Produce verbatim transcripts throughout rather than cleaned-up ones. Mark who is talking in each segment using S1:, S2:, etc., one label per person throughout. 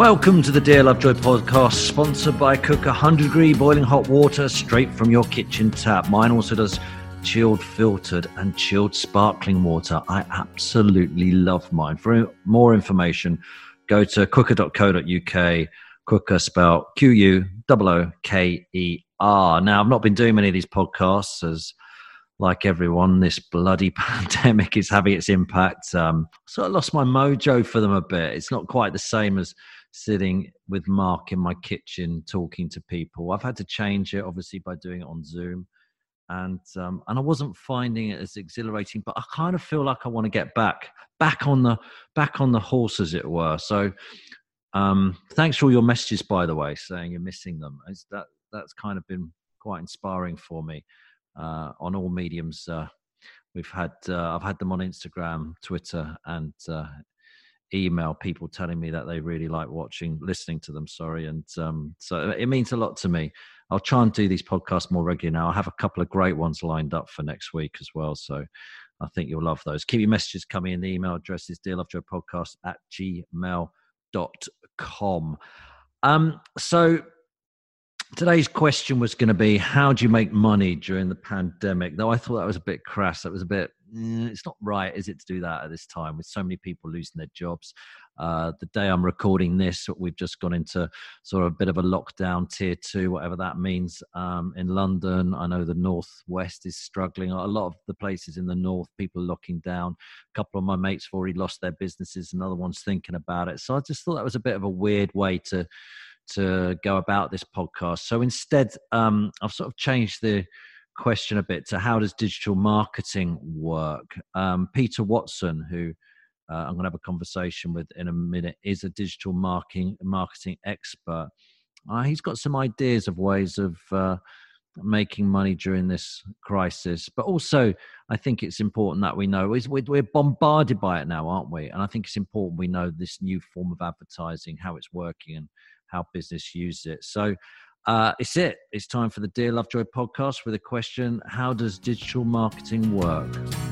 S1: Welcome to the Dear Lovejoy podcast, sponsored by Cook one hundred degree boiling hot water straight from your kitchen tap. Mine also does chilled filtered and chilled sparkling water. I absolutely love mine. For more information, go to cooker dot co dot uk. Cooker spelled Q U O O K E R. Now, I've not been doing many of these podcasts as, like everyone, this bloody pandemic is having its impact. Um, so I lost my mojo for them a bit. It's not quite the same as sitting with Mark in my kitchen talking to people. I've had to change it, obviously, by doing it on Zoom. And um, and I wasn't finding it as exhilarating, but I kind of feel like I want to get back, back on the back on the horse, as it were. So um, thanks for all your messages, by the way, saying you're missing them. It's that that's kind of been quite inspiring for me uh, on all mediums. Uh, we've had uh, I've had them on Instagram, Twitter, and uh, email. People telling me that they really like watching, listening to them. Sorry, and um, so it means a lot to me. I'll try and do these podcasts more regularly now. I have a couple of great ones lined up for next week as well. So I think you'll love those. Keep your messages coming in. The email address is dearlovejoypodcast at gmail dot com. Um, so today's question was going to be, how do you make money during the pandemic? Though I thought that was a bit crass. That was a bit, eh, it's not right, is it, to do that at this time with so many people losing their jobs? Uh, the day I'm recording this, we've just gone into sort of a bit of a lockdown, tier two, whatever that means, um, in London. I know the Northwest is struggling. A lot of the places in the North, people are locking down. A couple of my mates have already lost their businesses. Another one's thinking about it. So I just thought that was a bit of a weird way to to go about this podcast. So instead, um, I've sort of changed the question a bit to, how does digital marketing work? Um, Peter Watson, who uh, I'm going to have a conversation with in a minute, is a digital marketing marketing expert. Uh, he's got some ideas of ways of uh, making money during this crisis, but also I think it's important that we know is we're, we're bombarded by it now, aren't we? And I think it's important we know this new form of advertising, how it's working and how business use it. So uh, it's it. It's time for the Dear Lovejoy podcast with a question: how does digital marketing work?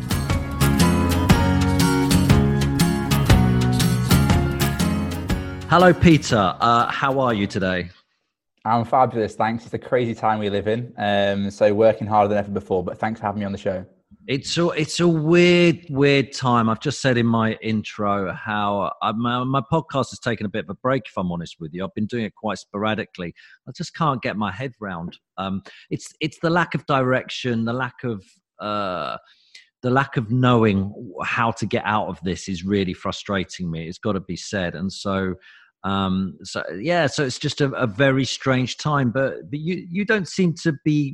S1: Hello, Peter. Uh, how are you today?
S2: I'm fabulous, thanks. It's a crazy time we live in, um, so working harder than ever before, but thanks for having me on the show.
S1: It's a, it's a weird, weird time. I've just said in my intro how I, my, my podcast has taken a bit of a break, if I'm honest with you. I've been doing it quite sporadically. I just can't get my head round. Um, it's it's the lack of direction, the lack of uh, the lack of knowing how to get out of this is really frustrating me. It's got to be said. And so, um, so yeah, so it's just a, a very strange time. But but you you don't seem to be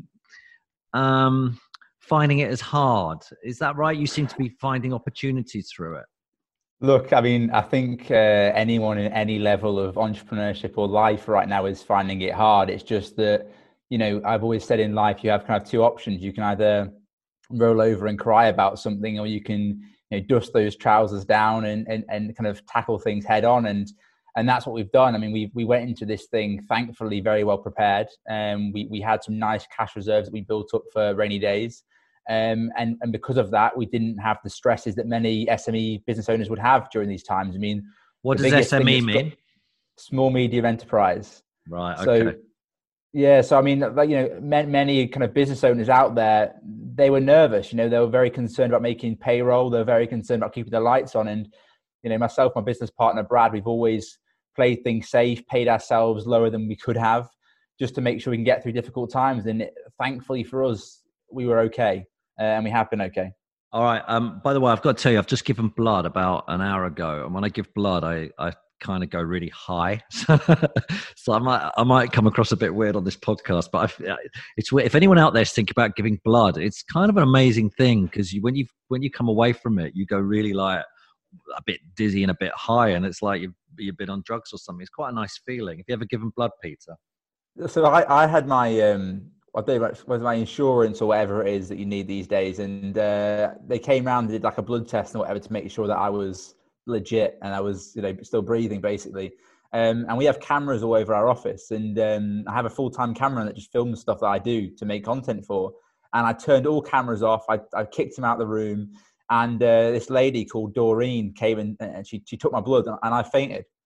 S1: Um, finding it as hard. Is that right? You seem to be finding opportunities through it.
S2: Look, I mean, I think uh, anyone in any level of entrepreneurship or life right now is finding it hard. It's just that, you know, I've always said in life, you have kind of two options. You can either roll over and cry about something, or you can, you know, dust those trousers down and, and, and kind of tackle things head on. And And that's what we've done. I mean, we we went into this thing, thankfully, very well prepared. Um, we, we had some nice cash reserves that we built up for rainy days. Um, and, and because of that, we didn't have the stresses that many S M E business owners would have during these times. I mean,
S1: what does S M E mean?
S2: Small medium enterprise.
S1: Right.
S2: So,
S1: okay.
S2: Yeah. So, I mean, like, you know, many, many kind of business owners out there, they were nervous. You know, they were very concerned about making payroll. They were very concerned about keeping the lights on. And, you know, myself, my business partner, Brad, we've always played things safe, paid ourselves lower than we could have, just to make sure we can get through difficult times. And it, thankfully for us, we were okay. Uh, and we have been okay.
S1: All right. Um, by the way, I've got to tell you, I've just given blood about an hour ago. And when I give blood, I, I kind of go really high. So I might I might come across a bit weird on this podcast. But I, it's weird. If anyone out there is thinking about giving blood, it's kind of an amazing thing, because you, when, you, when you come away from it, you go really like a bit dizzy and a bit high. And it's like you've, you've been on drugs or something. It's quite a nice feeling. Have you ever given blood, Peter?
S2: So I, I had my... Um... I don't know, was my insurance or whatever it is that you need these days. And uh, they came around and did like a blood test and whatever to make sure that I was legit and I was, you know, still breathing basically. Um, and we have cameras all over our office, and um, I have a full-time camera that just films stuff that I do to make content for. And I turned all cameras off. I, I kicked him out of the room. And uh, this lady called Doreen came in and she, she took my blood, and I fainted.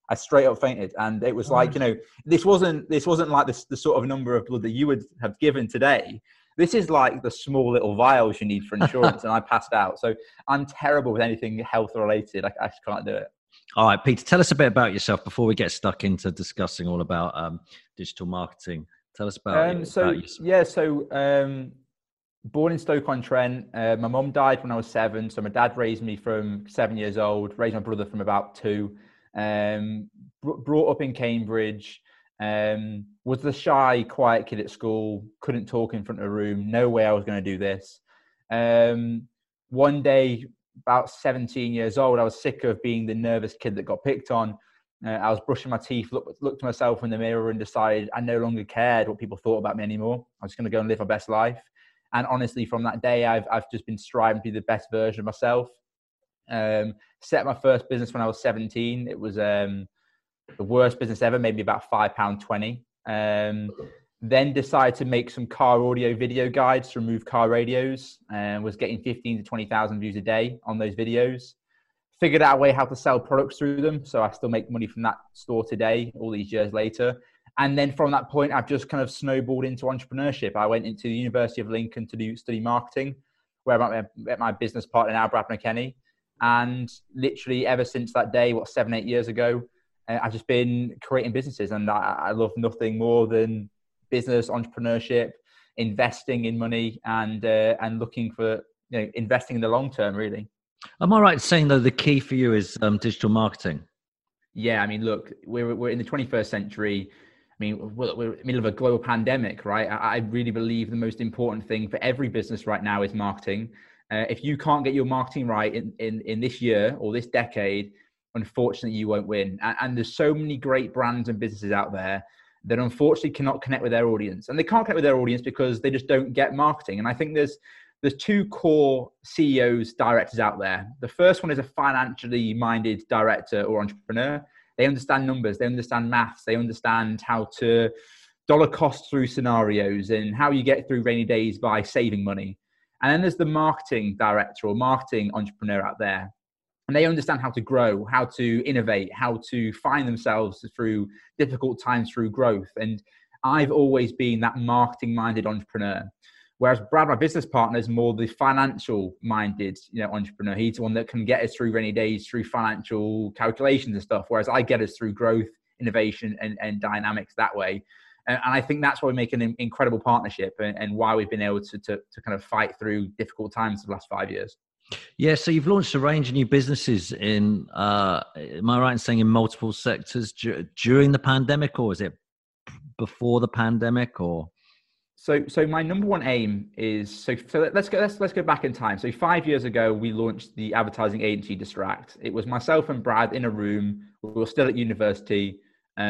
S2: I straight up fainted. And it was like, you know, this wasn't, this wasn't like this, the sort of number of blood that you would have given today. This is like the small little vials you need for insurance. And I passed out. So I'm terrible with anything health related. I, I just can't do it.
S1: All right, Peter, tell us a bit about yourself before we get stuck into discussing all about um, digital marketing. Tell us about,
S2: um,
S1: you,
S2: so,
S1: about yourself.
S2: Yeah, so um, born in Stoke-on-Trent. Uh, my mum died when I was seven. So my dad raised me from seven years old, raised my brother from about two. Um, br- brought up in Cambridge. Um, was the shy, quiet kid at school. Couldn't talk in front of a room. No way I was going to do this. Um, one day, about seventeen years old, I was sick of being the nervous kid that got picked on. Uh, I was brushing my teeth, looked, looked to myself in the mirror and decided I no longer cared what people thought about me anymore. I was going to go and live my best life. And honestly, from that day, I've I've just been striving to be the best version of myself. Um, set my first business when I was seventeen. It was um, the worst business ever, maybe about five pounds twenty. Um, then decided to make some car audio video guides to remove car radios, and was getting fifteen to twenty thousand views a day on those videos. Figured out a way how to sell products through them. So I still make money from that store today, all these years later. And then from that point, I've just kind of snowballed into entrepreneurship. I went into the University of Lincoln to do study marketing, where I met my business partner now, Brad McKenney. And literally ever since that day, what, seven, eight years ago, uh, I've just been creating businesses. And I, I love nothing more than business, entrepreneurship, investing in money, and uh, and looking for, you know, investing in the long term, really.
S1: Am I right in saying, though, the key for you is um, digital marketing?
S2: Yeah, I mean, look, we're we're in the twenty-first century. I mean, we're, we're in the middle of a global pandemic, right? I, I really believe the most important thing for every business right now is marketing. Uh, if you can't get your marketing right in, in, in this year or this decade, unfortunately, you won't win. And, and there's so many great brands and businesses out there that unfortunately cannot connect with their audience. And they can't connect with their audience because they just don't get marketing. And I think there's there's two core C E Os, directors out there. The first one is a financially minded director or entrepreneur. They understand numbers, they understand maths, they understand how to dollar cost through scenarios and how you get through rainy days by saving money. And then there's the marketing director or marketing entrepreneur out there. And they understand how to grow, how to innovate, how to find themselves through difficult times through growth. And I've always been that marketing-minded entrepreneur. Whereas Brad, my business partner, is more the financial-minded, you know, entrepreneur. He's the one that can get us through rainy days, through financial calculations and stuff. Whereas I get us through growth, innovation, and, and dynamics that way. And, and I think that's why we make an incredible partnership, and, and why we've been able to, to to kind of fight through difficult times for the last five years.
S1: Yeah, so you've launched a range of new businesses in, uh, am I right in saying in multiple sectors d- during the pandemic, or is it before the pandemic, or?
S2: So, so my number one aim is so. So let's go. Let's let's go back in time. So five years ago, we launched the advertising agency Distract. It was myself and Brad in a room. We were still at university,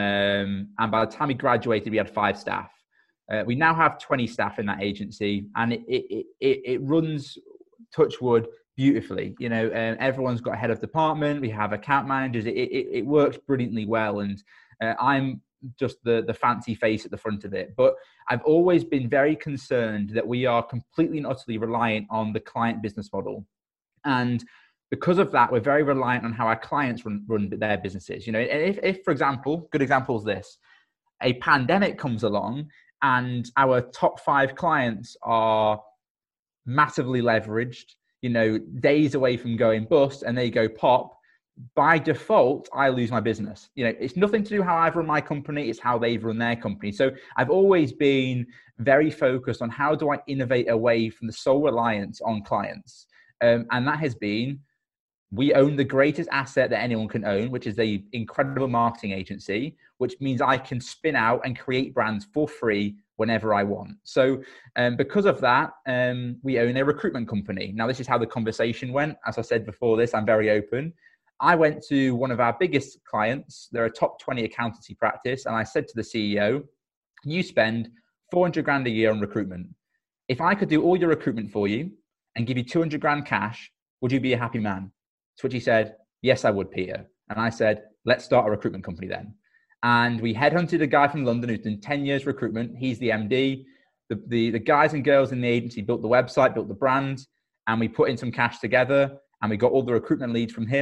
S2: um, and by the time we graduated, we had five staff. Uh, we now have twenty staff in that agency, and it it it, it runs, touch wood, beautifully. You know, um, everyone's got a head of department. We have account managers. It it, it works brilliantly well, and uh, I'm just the the fancy face at the front of it. But I've always been very concerned that we are completely and utterly reliant on the client business model. And because of that, we're very reliant on how our clients run, run their businesses. You know, if, if, for example, good example is this, a pandemic comes along and our top five clients are massively leveraged, you know, days away from going bust, and they go pop, by default, I lose my business. You know, it's nothing to do how I've run my company, it's how they've run their company. So I've always been very focused on how do I innovate away from the sole reliance on clients. Um, and that has been, we own the greatest asset that anyone can own, which is the incredible marketing agency, which means I can spin out and create brands for free whenever I want. So um, because of that, um, we own a recruitment company. Now, this is how the conversation went. As I said before this, I'm very open. I went to one of our biggest clients. They're a top twenty accountancy practice. And I said to the C E O, you spend four hundred grand a year on recruitment. If I could do all your recruitment for you and give you two hundred grand cash, would you be a happy man? To which he said, yes, I would, Peter. And I said, let's start a recruitment company then. And we headhunted a guy from London who's done ten years recruitment. He's the M D. The, the, the guys and girls in the agency built the website, built the brand, and we put in some cash together, and we got all the recruitment leads from him.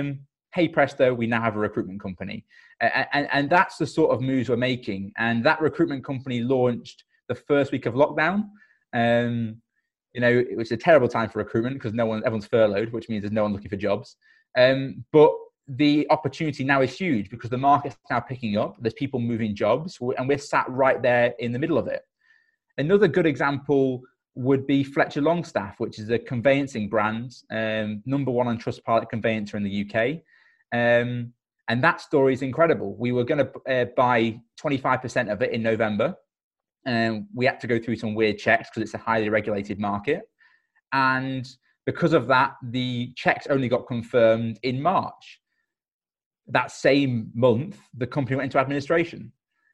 S2: hey presto, we now have a recruitment company. And, and, and that's the sort of moves we're making. And that recruitment company launched the first week of lockdown. Um, you know, it was a terrible time for recruitment because no one, everyone's furloughed, which means there's no one looking for jobs. Um, but the opportunity now is huge because the market's now picking up. There's people moving jobs, and we're sat right there in the middle of it. Another good example would be Fletcher Longstaff, which is a conveyancing brand, um, number one on Trustpilot conveyancer in the U K. Um, and that story is incredible. We were going to uh, buy twenty-five percent of it in November. And we had to go through some weird checks because it's a highly regulated market. And because of that, the checks only got confirmed in March. That same month, the company went into administration.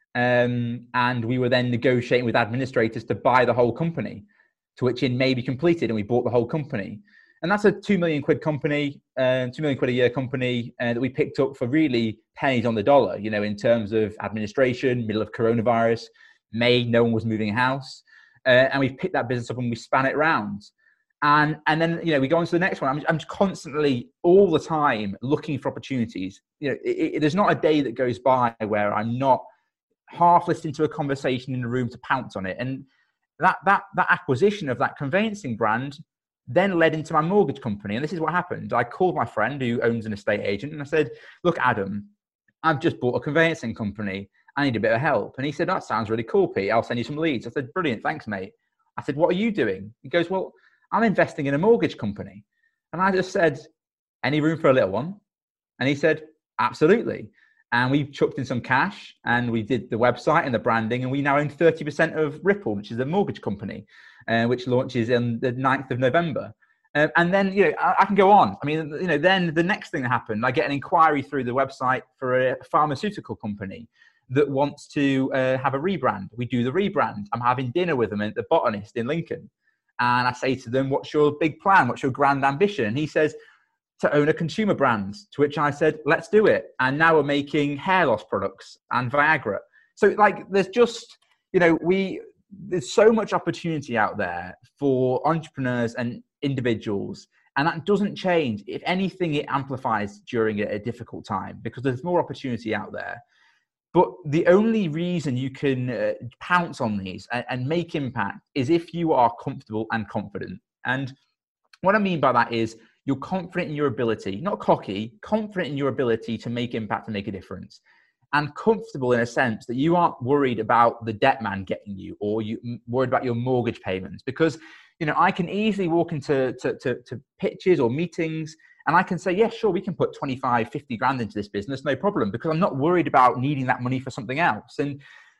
S2: Um, and we were then negotiating with administrators to buy the whole company, to which in May we completed, and we bought the whole company. And that's a two million quid company, uh, two million quid a year company uh, that we picked up for really pennies on the dollar, you know, in terms of administration, middle of coronavirus. May, no one was moving house. Uh, and we picked that business up and we span it around. And and then, you know, we go on to the next one. I'm, I'm constantly, all the time, looking for opportunities. You know, it, it, there's not a day that goes by where I'm not half listening to a conversation in the room to pounce on it. And that that that acquisition of that conveyancing brand then led into my mortgage company. And this is what happened. I called my friend who owns an estate agent and I said, look, Adam, I've just bought a conveyancing company. I need a bit of help. And he said, that sounds really cool, Pete. I'll send you some leads. I said, brilliant. Thanks, mate. I said, what are you doing? He goes, well, I'm investing in a mortgage company. And I just said, any room for a little one? And he said, absolutely. And we chucked in some cash and we did the website and the branding. And we now own thirty percent of Ripple, which is a mortgage company, uh, which launches on the ninth of November. Um, and then, you know, I, I can go on. I mean, you know, then the next thing that happened, I get an inquiry through the website for a pharmaceutical company that wants to uh, have a rebrand. We do the rebrand. I'm having dinner with them at the Botanist in Lincoln. And I say to them, what's your big plan? What's your grand ambition? And he says, to own a consumer brand, to which I said, let's do it. And now we're making hair loss products and Viagra. So like, there's just, you know, we, there's so much opportunity out there for entrepreneurs and individuals. And that doesn't change. If anything, it amplifies during a, a difficult time because there's more opportunity out there. But the only reason you can uh, pounce on these and, and make impact is if you are comfortable and confident. And what I mean by that is you're confident in your ability, not cocky, confident in your ability to make impact and make a difference. And comfortable in a sense that you aren't worried about the debt man getting you or you worried about your mortgage payments. Because, you know, I can easily walk into to, to, to pitches or meetings and I can say, yeah, sure, we can put twenty-five, fifty grand into this business, no problem, because I'm not worried about needing that money for something else. And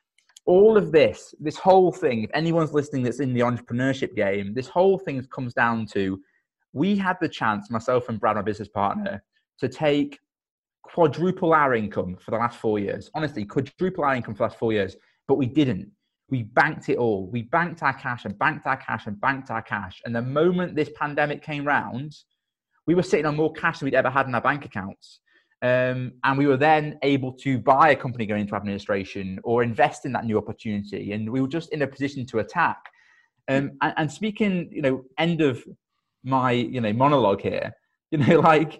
S2: all of this, this whole thing, if anyone's listening that's in the entrepreneurship game, this whole thing comes down to, we had the chance, myself and Brad, my business partner, to take quadruple our income for the last four years. Honestly, quadruple our income for the last four years, but we didn't. We banked it all. We banked our cash and banked our cash and banked our cash. And the moment this pandemic came round, we were sitting on more cash than we'd ever had in our bank accounts. Um, and we were then able to buy a company going into administration or invest in that new opportunity. And we were just in a position to attack. Um, and, and speaking, you know, end of my, you know, monologue here, you know, like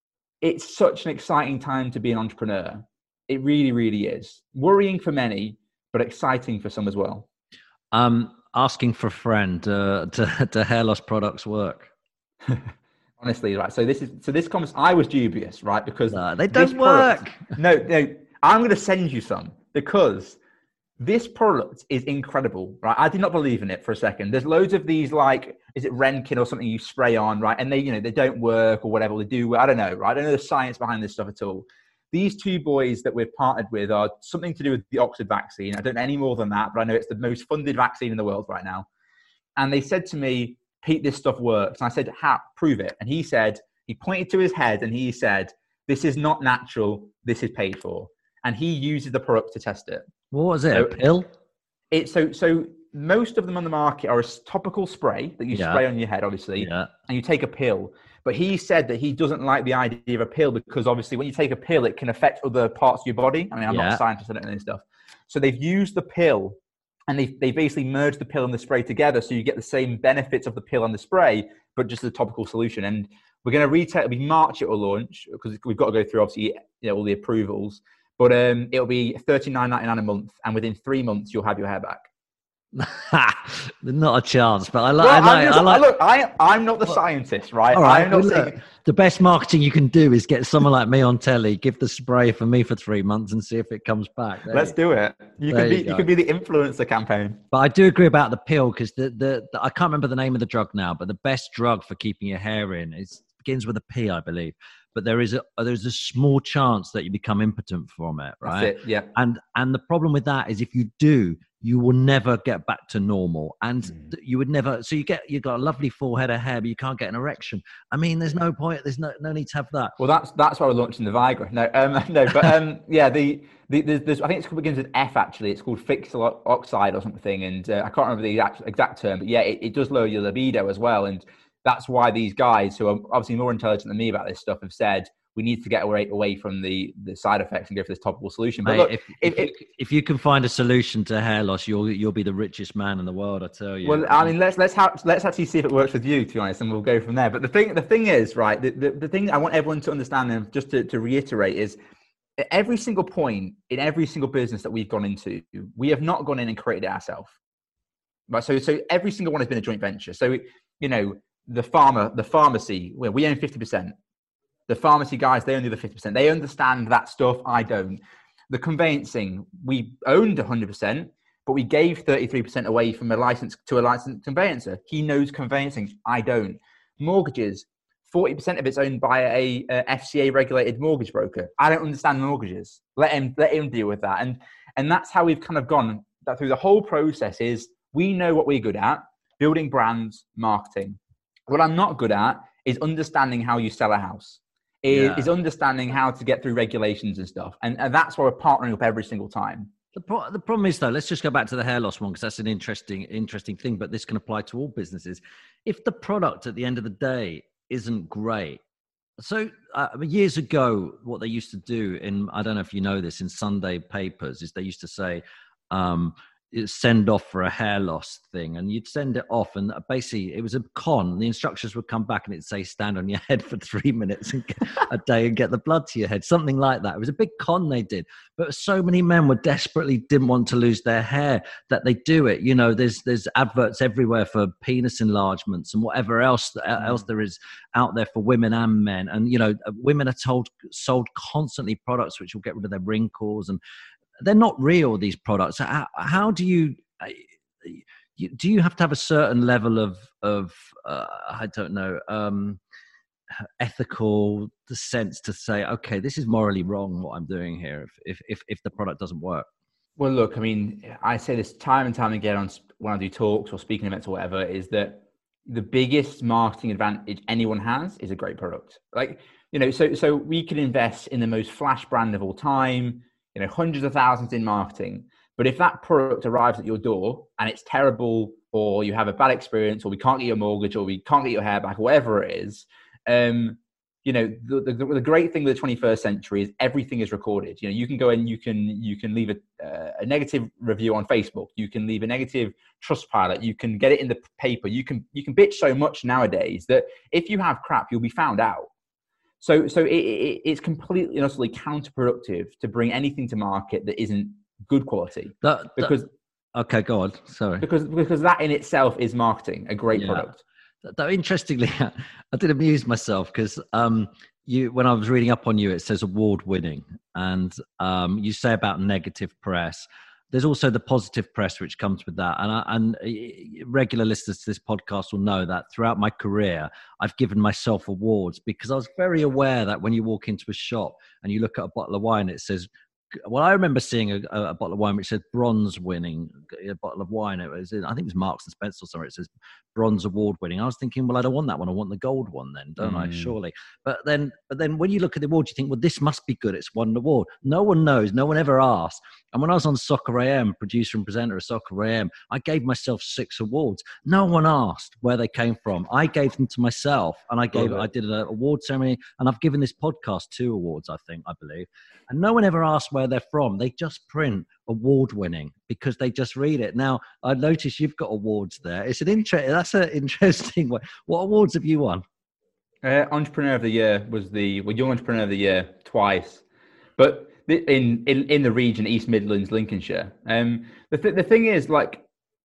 S2: it's such an exciting time to be an entrepreneur. It really, really is. Worrying for many, but exciting for some as well.
S1: Um, asking for a friend uh, to, to hair loss products work.
S2: Honestly, right. So this is so this comes. I was dubious, right? Because
S1: uh, they don't
S2: product,
S1: work.
S2: No, no. I'm going to send you some because this product is incredible, right? I did not believe in it for a second. There's loads of these, like, is it Renkin or something you spray on, right? And they, you know, they don't work or whatever they do. I don't know, right? I don't know the science behind this stuff at all. These two boys that we've partnered with are something to do with the Oxford vaccine. I don't know any more than that, but I know it's the most funded vaccine in the world right now. And they said to me, Pete, this stuff works. And I said, how? Prove it. And he said, he pointed to his head and he said, this is not natural. This is paid for. And he uses the product to test it.
S1: What was it?
S2: So,
S1: a pill?
S2: It, so, so most of them on the market are a topical spray that you yeah. spray on your head, obviously, yeah. and you take a pill. But he said that he doesn't like the idea of a pill because obviously when you take a pill, it can affect other parts of your body. I mean, I'm yeah. not a scientist, I don't know this stuff. So they've used the pill and they they basically merged the pill and the spray together. So you get the same benefits of the pill and the spray, but just a topical solution. And We're going to retail. It'll be March. It will launch because we've got to go through obviously you know all the approvals. But um, it'll be thirty-nine ninety-nine a month, and within three months you'll have your hair back.
S1: Not a chance, but I like.
S2: Well,
S1: I like.
S2: just,
S1: I like
S2: look, I, I'm not the scientist, right?
S1: All right.
S2: I'm not
S1: Well,
S2: saying...
S1: look, the best marketing you can do is get someone like me on telly, give the spray for me for three months, and see if it comes back. There
S2: Let's
S1: you,
S2: do it. You
S1: there
S2: can be.
S1: You,
S2: you can be the influencer campaign.
S1: But I do agree about the pill because the, the the I can't remember the name of the drug now, but the best drug for keeping your hair in is begins with a P, I believe. But there is a there's a small chance that you become impotent from it, right?
S2: That's it, yeah.
S1: And and the problem with that is if you do, you will never get back to normal, and mm. you would never. So you get you got a lovely full head of hair, but you can't get an erection. I mean, there's no point. There's no no need to have that.
S2: Well, that's that's why we're launching the Viagra. No, um, no, but um, yeah, the the there's, there's, I think it begins with F actually. It's called fixal oxide or something, and uh, I can't remember the exact, exact term, but yeah, it, it does lower your libido as well, and that's why these guys who are obviously more intelligent than me about this stuff have said we need to get away away from the, the side effects and go for this topical solution. But
S1: Mate,
S2: look,
S1: if,
S2: if,
S1: if, if, if you can find a solution to hair loss, you'll you'll be the richest man in the world. I tell you.
S2: Well, I mean, let's let's have, let's actually see if it works with you, to be honest, and we'll go from there. But the thing the thing is, right, the, the, the thing I want everyone to understand, and just to, to reiterate, is at every single point in every single business that we've gone into, we have not gone in and created it ourselves. Right. So so every single one has been a joint venture. So you know, the farmer, the pharmacy, well, we own fifty percent. The pharmacy guys, they own the other fifty percent. They understand that stuff. I don't. The conveyancing, we owned one hundred percent, but we gave thirty-three percent away from a license to a licensed conveyancer. He knows conveyancing. I don't. Mortgages, forty percent of it's owned by a, a F C A regulated mortgage broker. I don't understand mortgages. Let him, let him deal with that. And, and that's how we've kind of gone that through the whole process is we know what we're good at, building brands, marketing. What I'm not good at is understanding how you sell a house. Is, yeah. is understanding how to get through regulations and stuff. And, and that's why we're partnering up every single time.
S1: The, pro- the problem is, though, let's just go back to the hair loss one, because that's an interesting, interesting thing, but this can apply to all businesses. If the product at the end of the day isn't great. So uh, years ago, what they used to do in, I don't know if you know this, in Sunday papers, is they used to say, um, send off for a hair loss thing, and you'd send it off, and basically it was a con. The instructions would come back and it'd say stand on your head for three minutes and get, a day and get the blood to your head, something like that. It was a big con they did, but so many men were desperately didn't want to lose their hair that they do it. You know, there's there's adverts everywhere for penis enlargements and whatever else mm. else there is out there for women and men, and you know, women are told sold constantly products which will get rid of their wrinkles, and they're not real, these products. How, how do you, you, do you have to have a certain level of, of uh, I don't know, um, ethical sense to say, okay, this is morally wrong what I'm doing here if, if, if, if the product doesn't work?
S2: Well, look, I mean, I say this time and time again on when I do talks or speaking events or whatever, is that the biggest marketing advantage anyone has is a great product. Like, you know, so, so we could invest in the most flash brand of all time, you know, hundreds of thousands in marketing. But if that product arrives at your door and it's terrible, or you have a bad experience, or we can't get your mortgage, or we can't get your hair back, or whatever it is, um, you know, the, the, the great thing with the twenty-first century is everything is recorded. You know, you can go and you can you can leave a, uh, a negative review on Facebook. You can leave a negative Trustpilot. You can get it in the paper. You can you can bitch so much nowadays that if you have crap, you'll be found out. So, so it, it, it's completely and utterly counterproductive to bring anything to market that isn't good quality.
S1: That,
S2: because
S1: that, okay, go on. Sorry.
S2: Because because that in itself is marketing, a great yeah. product.
S1: Though interestingly, I did amuse myself because um, you, when I was reading up on you, it says award-winning, and um, you say about negative press. There's also the positive press which comes with that. And, I, and regular listeners to this podcast will know that throughout my career, I've given myself awards because I was very aware that when you walk into a shop and you look at a bottle of wine, it says, well, I remember seeing a, a bottle of wine which said bronze winning, a bottle of wine. It was, I think it was Marks and Spencer or somewhere. It says bronze award winning. I was thinking, well, I don't want that one. I want the gold one then, don't mm. I? Surely. But then, but then when you look at the award, you think, well, this must be good. It's won an award. No one knows. No one ever asked. And when I was on Soccer A M, producer and presenter of Soccer A M, I gave myself six awards. No one asked where they came from. I gave them to myself, and I gave, I did an award ceremony, and I've given this podcast two awards, I think, I believe. And no one ever asked where they're from. They just print award winning because they just read it. Now, I noticed you've got awards there. It's an interest. That's an interesting way. What awards have you won?
S2: Uh, Entrepreneur of the Year was the well, Young Entrepreneur of the Year twice, but in in, in the region, East Midlands, Lincolnshire. Um, the th- the thing is, like,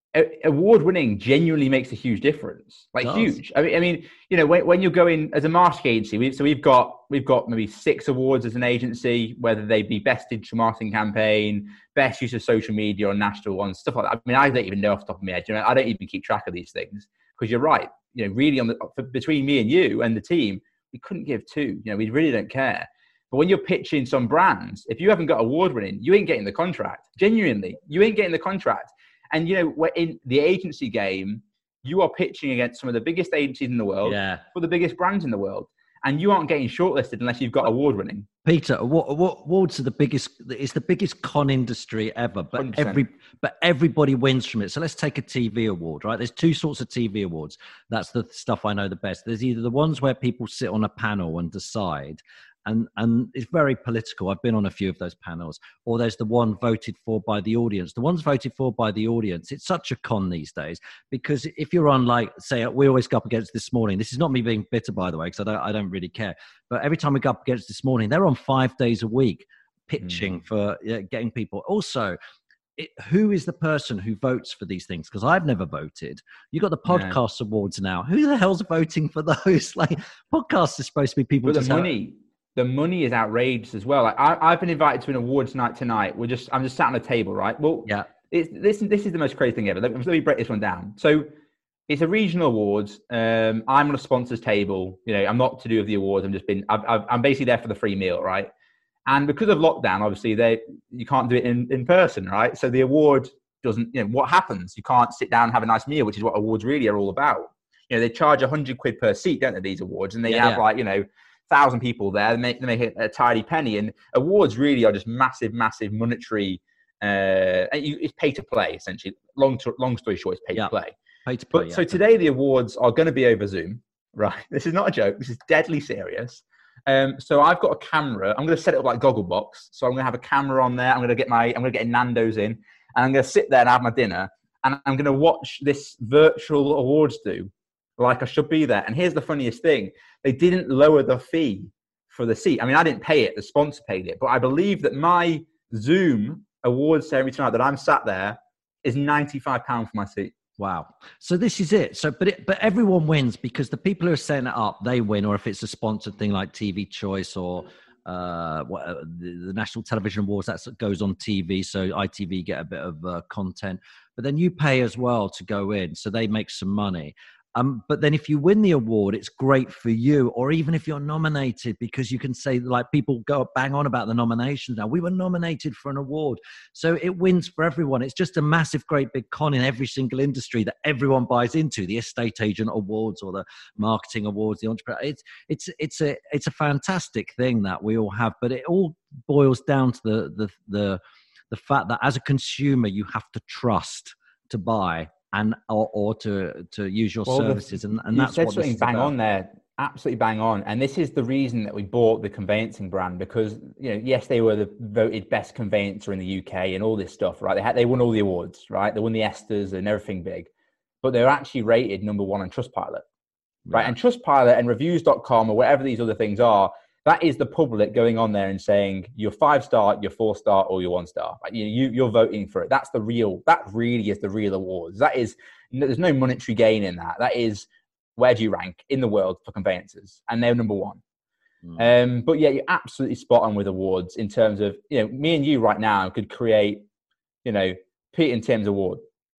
S2: award winning genuinely makes a huge difference, like
S1: Does.
S2: huge. I mean, I mean, you know, when, when you're going as a marketing agency, we, so we've got we've got maybe six awards as an agency, whether they be best digital marketing campaign, best use of social media, or national ones, stuff like that. I mean, I don't even know off the top of my head. You know, I don't even keep track of these things because you're right. You know, really on the for, between me and you and the team, we couldn't give two. You know, we really don't care. But when you're pitching some brands, if you haven't got award winning, you ain't getting the contract. Genuinely, you ain't getting the contract. And, you know, in the agency game, you are pitching against some of the biggest agencies in the world
S1: Yeah.
S2: for the biggest brands in the world. And you aren't getting shortlisted unless you've got award winning.
S1: Peter, what, what awards are the biggest? It's the biggest con industry ever, but
S2: one hundred percent.
S1: every but everybody wins from it. So let's take a T V award, right? There's two sorts of T V awards. That's the stuff I know the best. There's either the ones where people sit on a panel and decide, and and it's very political. I've been on a few of those panels. Or there's the one voted for by the audience. The ones voted for by the audience, it's such a con these days, because if you're on, like, say, we always go up against This Morning. This is not me being bitter, by the way, because I don't, I don't really care. But every time we go up against This Morning, they're on five days a week pitching mm. for uh, getting people. Also, It, who is the person who votes for these things? Because I've never voted. You got the podcast yeah. awards now. Who the hell's voting for those? Like, podcasts are supposed to be people.
S2: But the money, have... the money is outrageous as well. Like, I, I've been invited to an awards night tonight. We're just, I'm just sat on a table, right? Well, yeah. It's, this, this is the most crazy thing ever. Let, let me break this one down. So, it's a regional awards. Um, I'm on a sponsors table. You know, I'm not to do with the awards. I'm just been. I've, I've, I'm basically there for the free meal, right? And because of lockdown, obviously, they you can't do it in, in person, right? So the award doesn't, you know, what happens? You can't sit down and have a nice meal, which is what awards really are all about. You know, they charge a hundred quid per seat, don't they, these awards? And they yeah, have yeah. like, you know, thousand people there. They make, they make a, a tidy penny. And awards really are just massive, massive monetary, uh, it's pay to play, essentially. Long, to, long story short, it's pay yeah. to play.
S1: Pay to play,
S2: but
S1: yeah.
S2: So today the awards are going to be over Zoom, right? This is not a joke. This is deadly serious. Um, so I've got a camera. I'm going to set it up like Gogglebox. So I'm going to have a camera on there. I'm going to get my, I'm going to get Nando's in, and I'm going to sit there and have my dinner, and I'm going to watch this virtual awards do like I should be there. And here's the funniest thing: they didn't lower the fee for the seat. I mean, I didn't pay it; the sponsor paid it. But I believe that my Zoom awards ceremony tonight that I'm sat there is ninety-five pounds for my seat.
S1: Wow. So this is it. So, but it, but everyone wins because the people who are setting it up, they win. Or if it's a sponsored thing like T V Choice or uh, what, uh, the, the National Television Awards, that goes on T V. So I T V get a bit of uh, content, but then you pay as well to go in. So they make some money. Um, but then if you win the award, it's great for you, or even if you're nominated, because you can say, like, people go bang on about the nominations now. We were nominated for an award. So it wins for everyone. It's just a massive, great big con in every single industry that everyone buys into, the estate agent awards or the marketing awards, the entrepreneur. It's, it's, it's a, it's a fantastic thing that we all have, but it all boils down to the, the, the, the fact that as a consumer, you have to trust to buy and or, or to to use your well, services, and, and that's
S2: said
S1: what
S2: something
S1: this
S2: bang
S1: about.
S2: on there, absolutely bang on. And this is the reason that we bought the conveyancing brand, because, you know, yes, they were the voted best conveyancer in the U K and all this stuff, right? They had they won all the awards, right? They won the Esters and everything big, but they were actually rated number one on Trustpilot, right? Yeah. And Trustpilot and reviews dot com or whatever these other things are, that is the public going on there and saying you're five star, you're four star, or you're one star. Like, you, you, you're voting for it. That's the real, that really is the real awards. That is, there's no monetary gain in that. That is, where do you rank in the world for conveyancers? And they're number one. Mm. Um, but yeah, you're absolutely spot on with awards in terms of, you know, me and you right now could create, you know, Pete and Tim's award,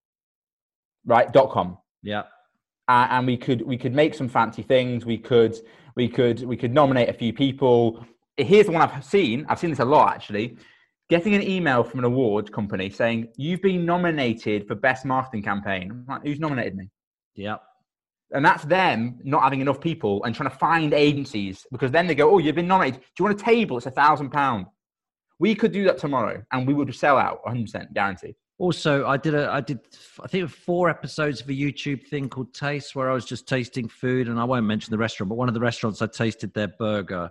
S2: right? Dot com.
S1: Yeah.
S2: Uh, and we could, we could make some fancy things. We could, We could we could nominate a few people. Here's the one I've seen. I've seen this a lot, actually. Getting an email from an award company saying, you've been nominated for best marketing campaign. I'm like, who's nominated me?
S1: Yeah.
S2: And that's them not having enough people and trying to find agencies, because then they go, oh, you've been nominated. Do you want a table? It's a thousand pounds. We could do that tomorrow and we would sell out one hundred percent guaranteed.
S1: Also, I did a, I did, I think four episodes of a YouTube thing called Taste, where I was just tasting food, and I won't mention the restaurant, but one of the restaurants I tasted their burger,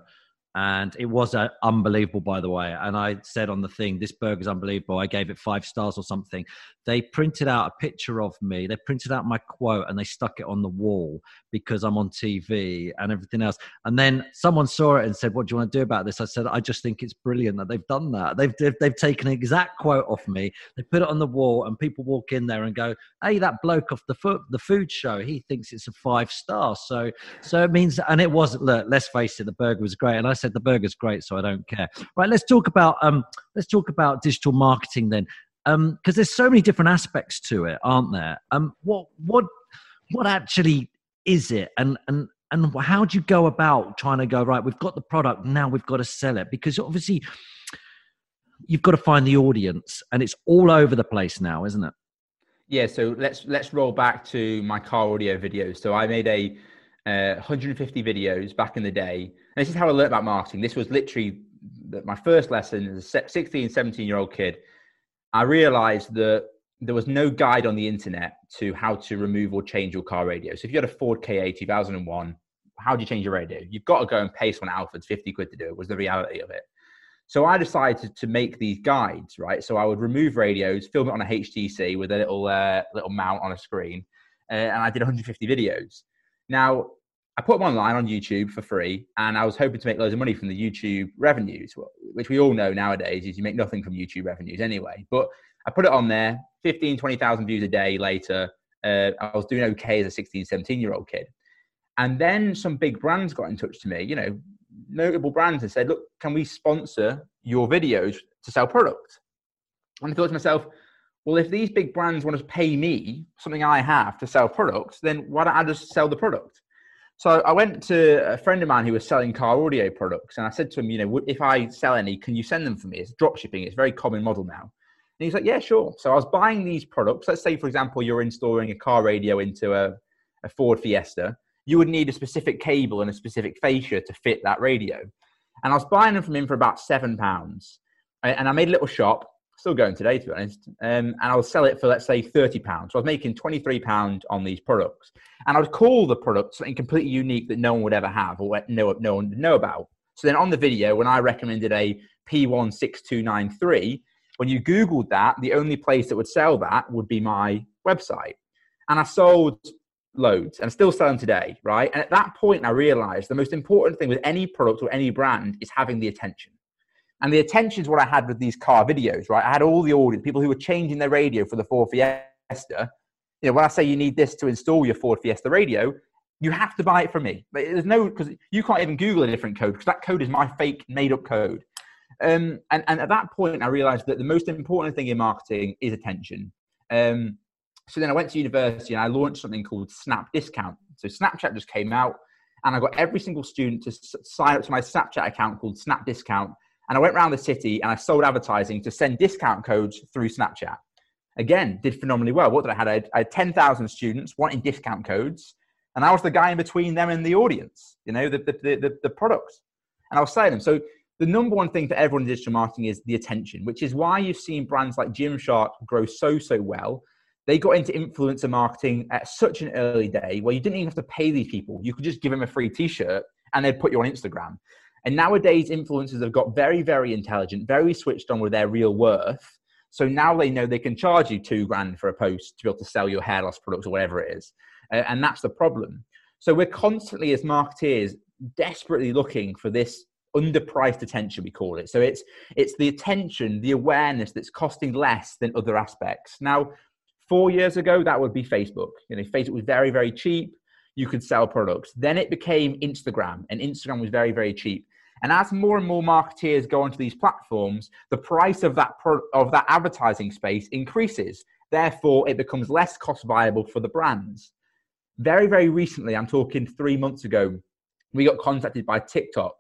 S1: And it was uh, unbelievable, by the way. And I said on the thing, this burger's unbelievable. I gave it five stars or something. They printed out a picture of me. They printed out my quote and they stuck it on the wall because I'm on T V and everything else. And then someone saw it and said, what do you want to do about this? I said, I just think it's brilliant that they've done that. They've, they've, they've taken an exact quote off me. They put it on the wall and people walk in there and go, hey, that bloke off the food, the food show, he thinks it's a five star. So, so it means, and it was, look, let's face it, the burger was great. And I said, the burger's great, so I don't care. Right, let's talk about, um, let's talk about digital marketing then. Um, because there's so many different aspects to it, aren't there? Um, what what what actually is it, and and and how do you go about trying to go, right, we've got the product, now we've got to sell it? Because obviously you've got to find the audience, and it's all over the place now, isn't it?
S2: Yeah. So let's let's roll back to my car audio videos. So I made a uh, one hundred fifty videos back in the day, and this is how I learned about marketing. This was literally my first lesson as a sixteen, seventeen year old kid. I realized that there was no guide on the internet to how to remove or change your car radio. So if you had a Ford K A two thousand one, how do you change your radio? You've got to go and pay someone at Alfred's fifty quid to do it, was the reality of it. So I decided to make these guides, right? So I would remove radios, film it on a H T C with a little uh, little mount on a screen, uh, and I did one hundred fifty videos. Now, I put them online on YouTube for free, and I was hoping to make loads of money from the YouTube revenues, which we all know nowadays is you make nothing from YouTube revenues anyway. But I put it on there, fifteen, twenty thousand views a day later. Uh, I was doing okay as a sixteen, seventeen year old kid. And then some big brands got in touch to me, you know, notable brands, and said, look, can we sponsor your videos to sell product? And I thought to myself, well, if these big brands want to pay me something I have to sell products, then why don't I just sell the product? So I went to a friend of mine who was selling car audio products, and I said to him, you know, if I sell any, can you send them for me? It's drop shipping. It's a very common model now. And he's like, yeah, sure. So I was buying these products. Let's say, for example, you're installing a car radio into a, a Ford Fiesta. You would need a specific cable and a specific fascia to fit that radio. And I was buying them from him for about seven pounds. And I made a little shop, still going today, to be honest. Um, and I would sell it for, let's say, thirty pounds. So I was making twenty-three pounds on these products. And I would call the product something completely unique that no one would ever have or no, no one would know about. So then on the video, when I recommended a P one six two nine three, when you Googled that, the only place that would sell that would be my website. And I sold loads and I still sell them today, right? And at that point, I realized the most important thing with any product or any brand is having the attention. And the attention is what I had with these car videos, right? I had all the audience, people who were changing their radio for the Ford Fiesta. You know, when I say you need this to install your Ford Fiesta radio, you have to buy it from me. There's no, because you can't even Google a different code because that code is my fake made up code. Um, and, and at that point, I realized that the most important thing in marketing is attention. Um, so then I went to university and I launched something called Snap Discount. So Snapchat just came out and I got every single student to s- sign up to my Snapchat account called Snap Discount. And I went around the city and I sold advertising to send discount codes through Snapchat. Again, did phenomenally well. What did I have? I had, I had ten thousand students wanting discount codes. And I was the guy in between them and the audience, you know, the, the, the, the products. And I was selling them. So the number one thing for everyone in digital marketing is the attention, which is why you've seen brands like Gymshark grow so, so well. They got into influencer marketing at such an early day where you didn't even have to pay these people. You could just give them a free t-shirt and they'd put you on Instagram. And nowadays, influencers have got very, very intelligent, very switched on with their real worth. So now they know they can charge you two grand for a post to be able to sell your hair loss products or whatever it is. Uh, and that's the problem. So we're constantly, as marketeers, desperately looking for this underpriced attention, we call it. So it's it's the attention, the awareness that's costing less than other aspects. Now, four years ago, that would be Facebook. You know, Facebook was very, very cheap. You could sell products. Then it became Instagram, and Instagram was very, very cheap. And as more and more marketeers go onto these platforms, the price of that pro- of that advertising space increases. Therefore, it becomes less cost viable for the brands. Very, very recently, I'm talking three months ago, we got contacted by TikTok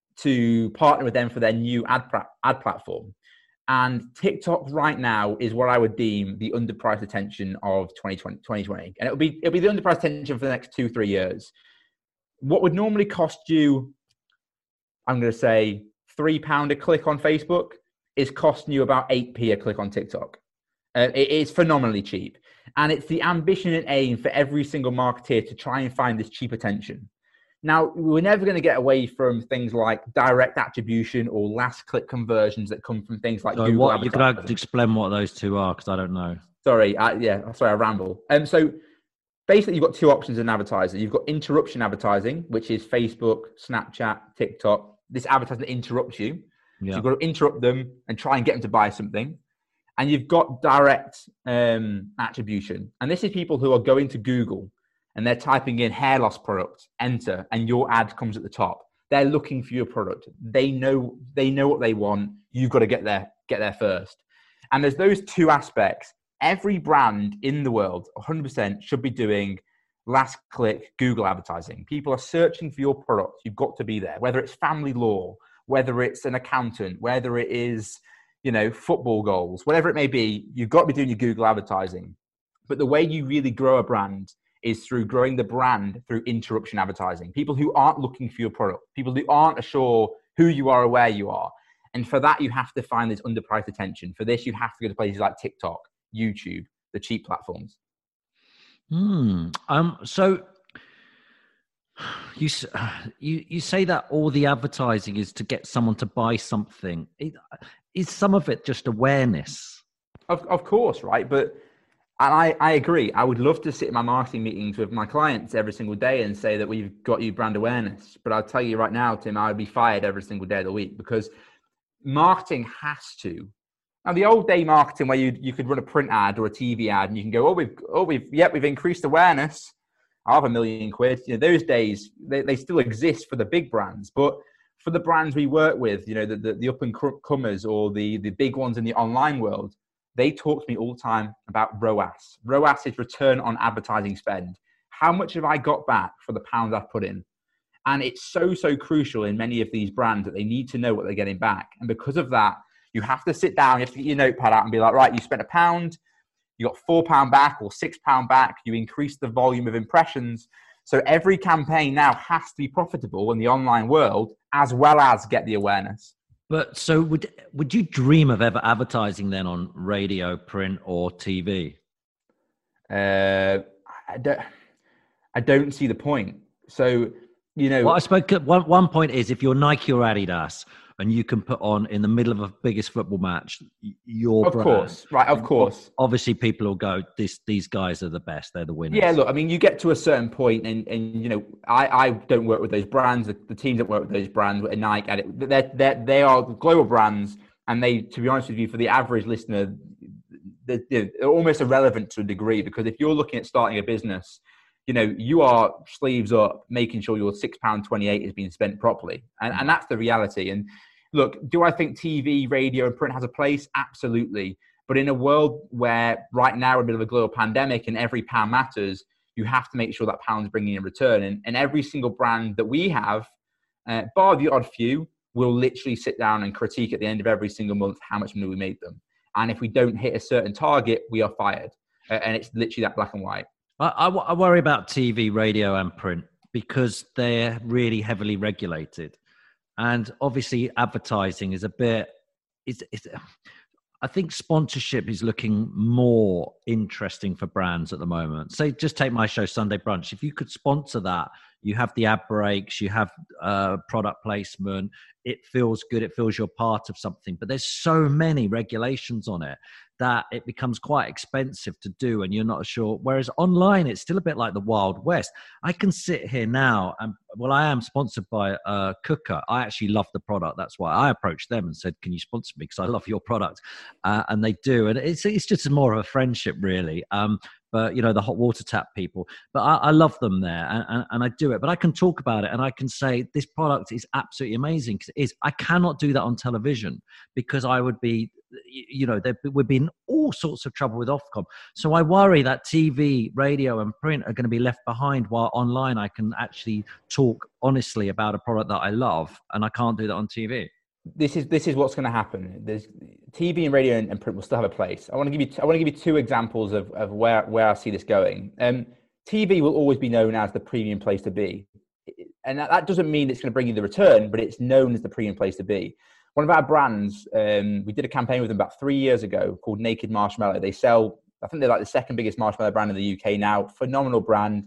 S2: to partner with them for their new ad, pra- ad platform. And TikTok right now is what I would deem the underpriced attention of twenty twenty. And it'll be, it'll be the underpriced attention for the next two, three years. What would normally cost you, I'm going to say, three pounds a click on Facebook is costing you about eight p a click on TikTok. Uh, it is phenomenally cheap. And it's the ambition and aim for every single marketeer to try and find this cheap attention. Now, we're never going to get away from things like direct attribution or last click conversions that come from things like
S1: so
S2: Google
S1: what, you're going to
S2: advertising.
S1: explain what those two are, because I don't know.
S2: Sorry, I, yeah, sorry, I ramble. Um, so basically, you've got two options in advertising. You've got interruption advertising, which is Facebook, Snapchat, TikTok. This advertising interrupts you.
S1: Yeah.
S2: So you've got to interrupt them and try and get them to buy something. And you've got direct um, attribution. And this is people who are going to Google and they're typing in hair loss product, enter, and your ad comes at the top. They're looking for your product. They know they know what they want. You've got to get there, get there first. And there's those two aspects. Every brand in the world, one hundred percent, should be doing last click Google advertising. People are searching for your product. You've got to be there, whether it's family law, whether it's an accountant, whether it is, you know, football goals, whatever it may be, you've got to be doing your Google advertising. But the way you really grow a brand is through growing the brand through interruption advertising. People who aren't looking for your product, people who aren't sure who you are or where you are. And for that, you have to find this underpriced attention. For this, you have to go to places like TikTok, YouTube, the cheap platforms.
S1: Hmm. Um. So you you you say that all the advertising is to get someone to buy something. Is some of it just awareness?
S2: Of of course, right? But and I I agree. I would love to sit in my marketing meetings with my clients every single day and say that we've got you brand awareness. But I'll tell you right now, Tim, I would be fired every single day of the week, because marketing has to. Now, the old day marketing where you you could run a print ad or a T V ad and you can go, oh, we've, oh, we've, yep, we've increased awareness. I'll have a million quid. You know, those days, they, they still exist for the big brands. But for the brands we work with, you know, the, the, the up and comers or the, the big ones in the online world, they talk to me all the time about R O A S. R O A S is return on advertising spend. How much have I got back for the pound I've put in? And it's so, so crucial in many of these brands that they need to know what they're getting back. And because of that, you have to sit down, you have to get your notepad out and be like, right, you spent a pound, you got four pound back or six pound back, you increase the volume of impressions. So every campaign now has to be profitable in the online world, as well as get the awareness.
S1: But so would would you dream of ever advertising then on radio, print, or T V?
S2: Uh, I don't, I don't see the point. So, you know,
S1: well, I suppose one one point is if you're Nike or Adidas and you can put on in the middle of a biggest football match your
S2: of
S1: brand,
S2: course, right? Of course,
S1: obviously people will go, "This these guys are the best; they're the winners."
S2: Yeah, look, I mean, you get to a certain point, and and you know, I, I don't work with those brands. The, the teams that work with those brands, with Nike, at it, they're, they're, they are global brands, and they, to be honest with you, for the average listener, they're, they're almost irrelevant to a degree, because if you're looking at starting a business, you know, you are sleeves up, making sure your six pound twenty-eight is being spent properly, and and that's the reality. And look, do I think T V, radio, and print has a place? Absolutely. But in a world where right now we're in the middle of a global pandemic and every pound matters, you have to make sure that pound's bringing in return. And, and every single brand that we have, uh, bar the odd few, will literally sit down and critique at the end of every single month how much money we made them. And if we don't hit a certain target, we are fired. Uh, and it's literally that black and white.
S1: I, I, I worry about T V, radio, and print because they're really heavily regulated. And obviously advertising is a bit, it's, it's, I think sponsorship is looking more interesting for brands at the moment. So just take my show, Sunday Brunch. If you could sponsor that, you have the ad breaks, you have uh, product placement. It feels good. It feels you're part of something. But there's so many regulations on it that it becomes quite expensive to do, and you're not sure. Whereas online, it's still a bit like the Wild West. I can sit here now, and well, I am sponsored by uh, Cooker. I actually love the product. That's why I approached them and said, "Can you sponsor me? Because I love your product," uh, and they do. And it's it's just more of a friendship, really. Um, but you know, the hot water tap people. But I, I love them there, and, and, and I do it. But I can talk about it, and I can say this product is absolutely amazing because it is. I cannot do that on television because I would be. You know, there would be in all sorts of trouble with Ofcom. So I worry that T V, radio, and print are going to be left behind, while online I can actually talk honestly about a product that I love, and I can't do that on T V.
S2: This is this is what's going to happen. There's T V and radio and, and print will still have a place. I want to give you I want to give you two examples of, of where where I see this going. Um, T V will always be known as the premium place to be, and that, that doesn't mean it's going to bring you the return, but it's known as the premium place to be. One of our brands, um, we did a campaign with them about three years ago called Naked Marshmallow. They sell, I think they're like the second biggest marshmallow brand in the U K now. Phenomenal brand.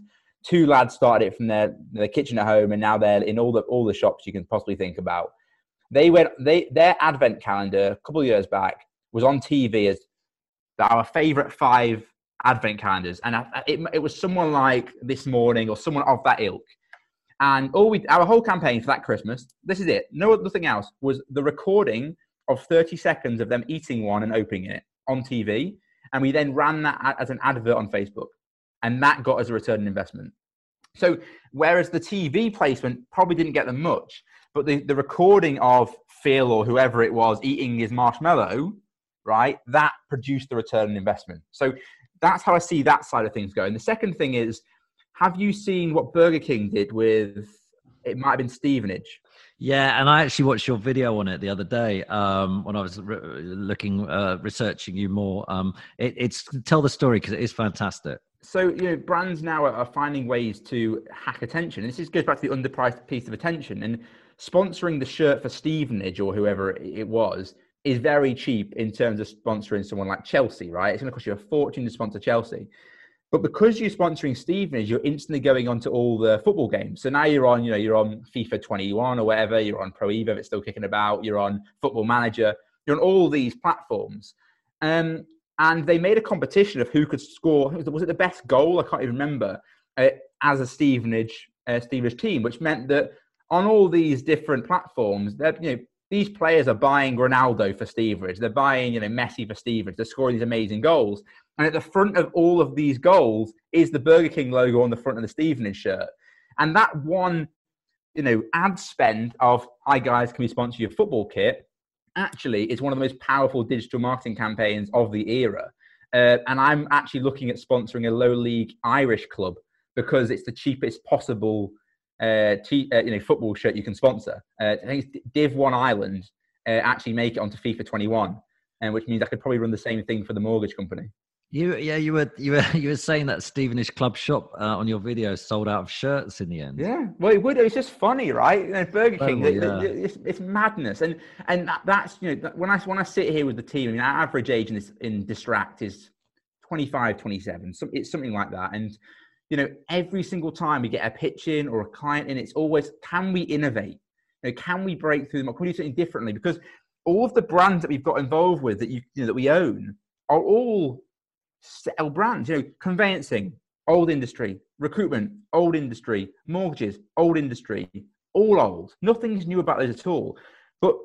S2: two lads started it from their, their kitchen at home, and now they're in all the all the shops you can possibly think about. They went they their advent calendar a couple of years back was on T V as our favorite five advent calendars, and it, it was someone like This Morning or someone of that ilk. And all we our whole campaign for that Christmas, this is it, no nothing else, was the recording of thirty seconds of them eating one and opening it on T V, and we then ran that as an advert on Facebook, and that got us a return on investment. So whereas the T V placement probably didn't get them much, but the, the recording of Phil or whoever it was eating his marshmallow, right, that produced the return on investment. So that's how I see that side of things going. The second thing is, have you seen what Burger King did with, it might have been Stevenage?
S1: Yeah, and I actually watched your video on it the other day um, when I was re- looking, uh, researching you more. Um, it, it's tell the story because it is fantastic.
S2: So, you know, brands now are finding ways to hack attention. And this just goes back to the underpriced piece of attention. And sponsoring the shirt for Stevenage or whoever it was is very cheap in terms of sponsoring someone like Chelsea, right? It's going to cost you a fortune to sponsor Chelsea. But because you're sponsoring Stevenage, you're instantly going on to all the football games. So now you're on, you know, you're on FIFA twenty-one or whatever. You're on Pro Evo if it's still kicking about. You're on Football Manager. You're on all these platforms. Um, and they made a competition of who could score. Was it the best goal? I can't even remember. Uh, as a Stevenage, uh, Stevenage team, which meant that on all these different platforms, that you know, these players are buying Ronaldo for Stevenage. They're buying, you know, Messi for Stevenage. They're scoring these amazing goals. And at the front of all of these goals is the Burger King logo on the front of the Stevenage shirt. And that one, you know, ad spend of, hi guys, can we sponsor your football kit? Actually, it's one of the most powerful digital marketing campaigns of the era. Uh, and I'm actually looking at sponsoring a low league Irish club because it's the cheapest possible uh, t- uh, you know, football shirt you can sponsor. Uh, I think it's Div one Ireland uh, actually make it onto FIFA twenty-one, and which means I could probably run the same thing for the mortgage company.
S1: You, yeah, you were you were you were saying that Stevenage Club shop uh, on your video sold out of shirts in the end.
S2: Yeah, well, it would. It's just funny, right? You know, Burger King,
S1: Totally, yeah.
S2: it's, it's madness, and and that, that's you know when I when I sit here with the team, I mean, our average age in this in Distract is twenty-five, twenty-seven. So it's something like that, and you know, every single time we get a pitch in or a client in, it's always, can we innovate? You know, can we break through them? Can we do something differently? Because all of the brands that we've got involved with that you, you know, that we own are all sell brands. You know, conveyancing, old industry; recruitment, old industry; mortgages, old industry. All old. Nothing's new about those at all. But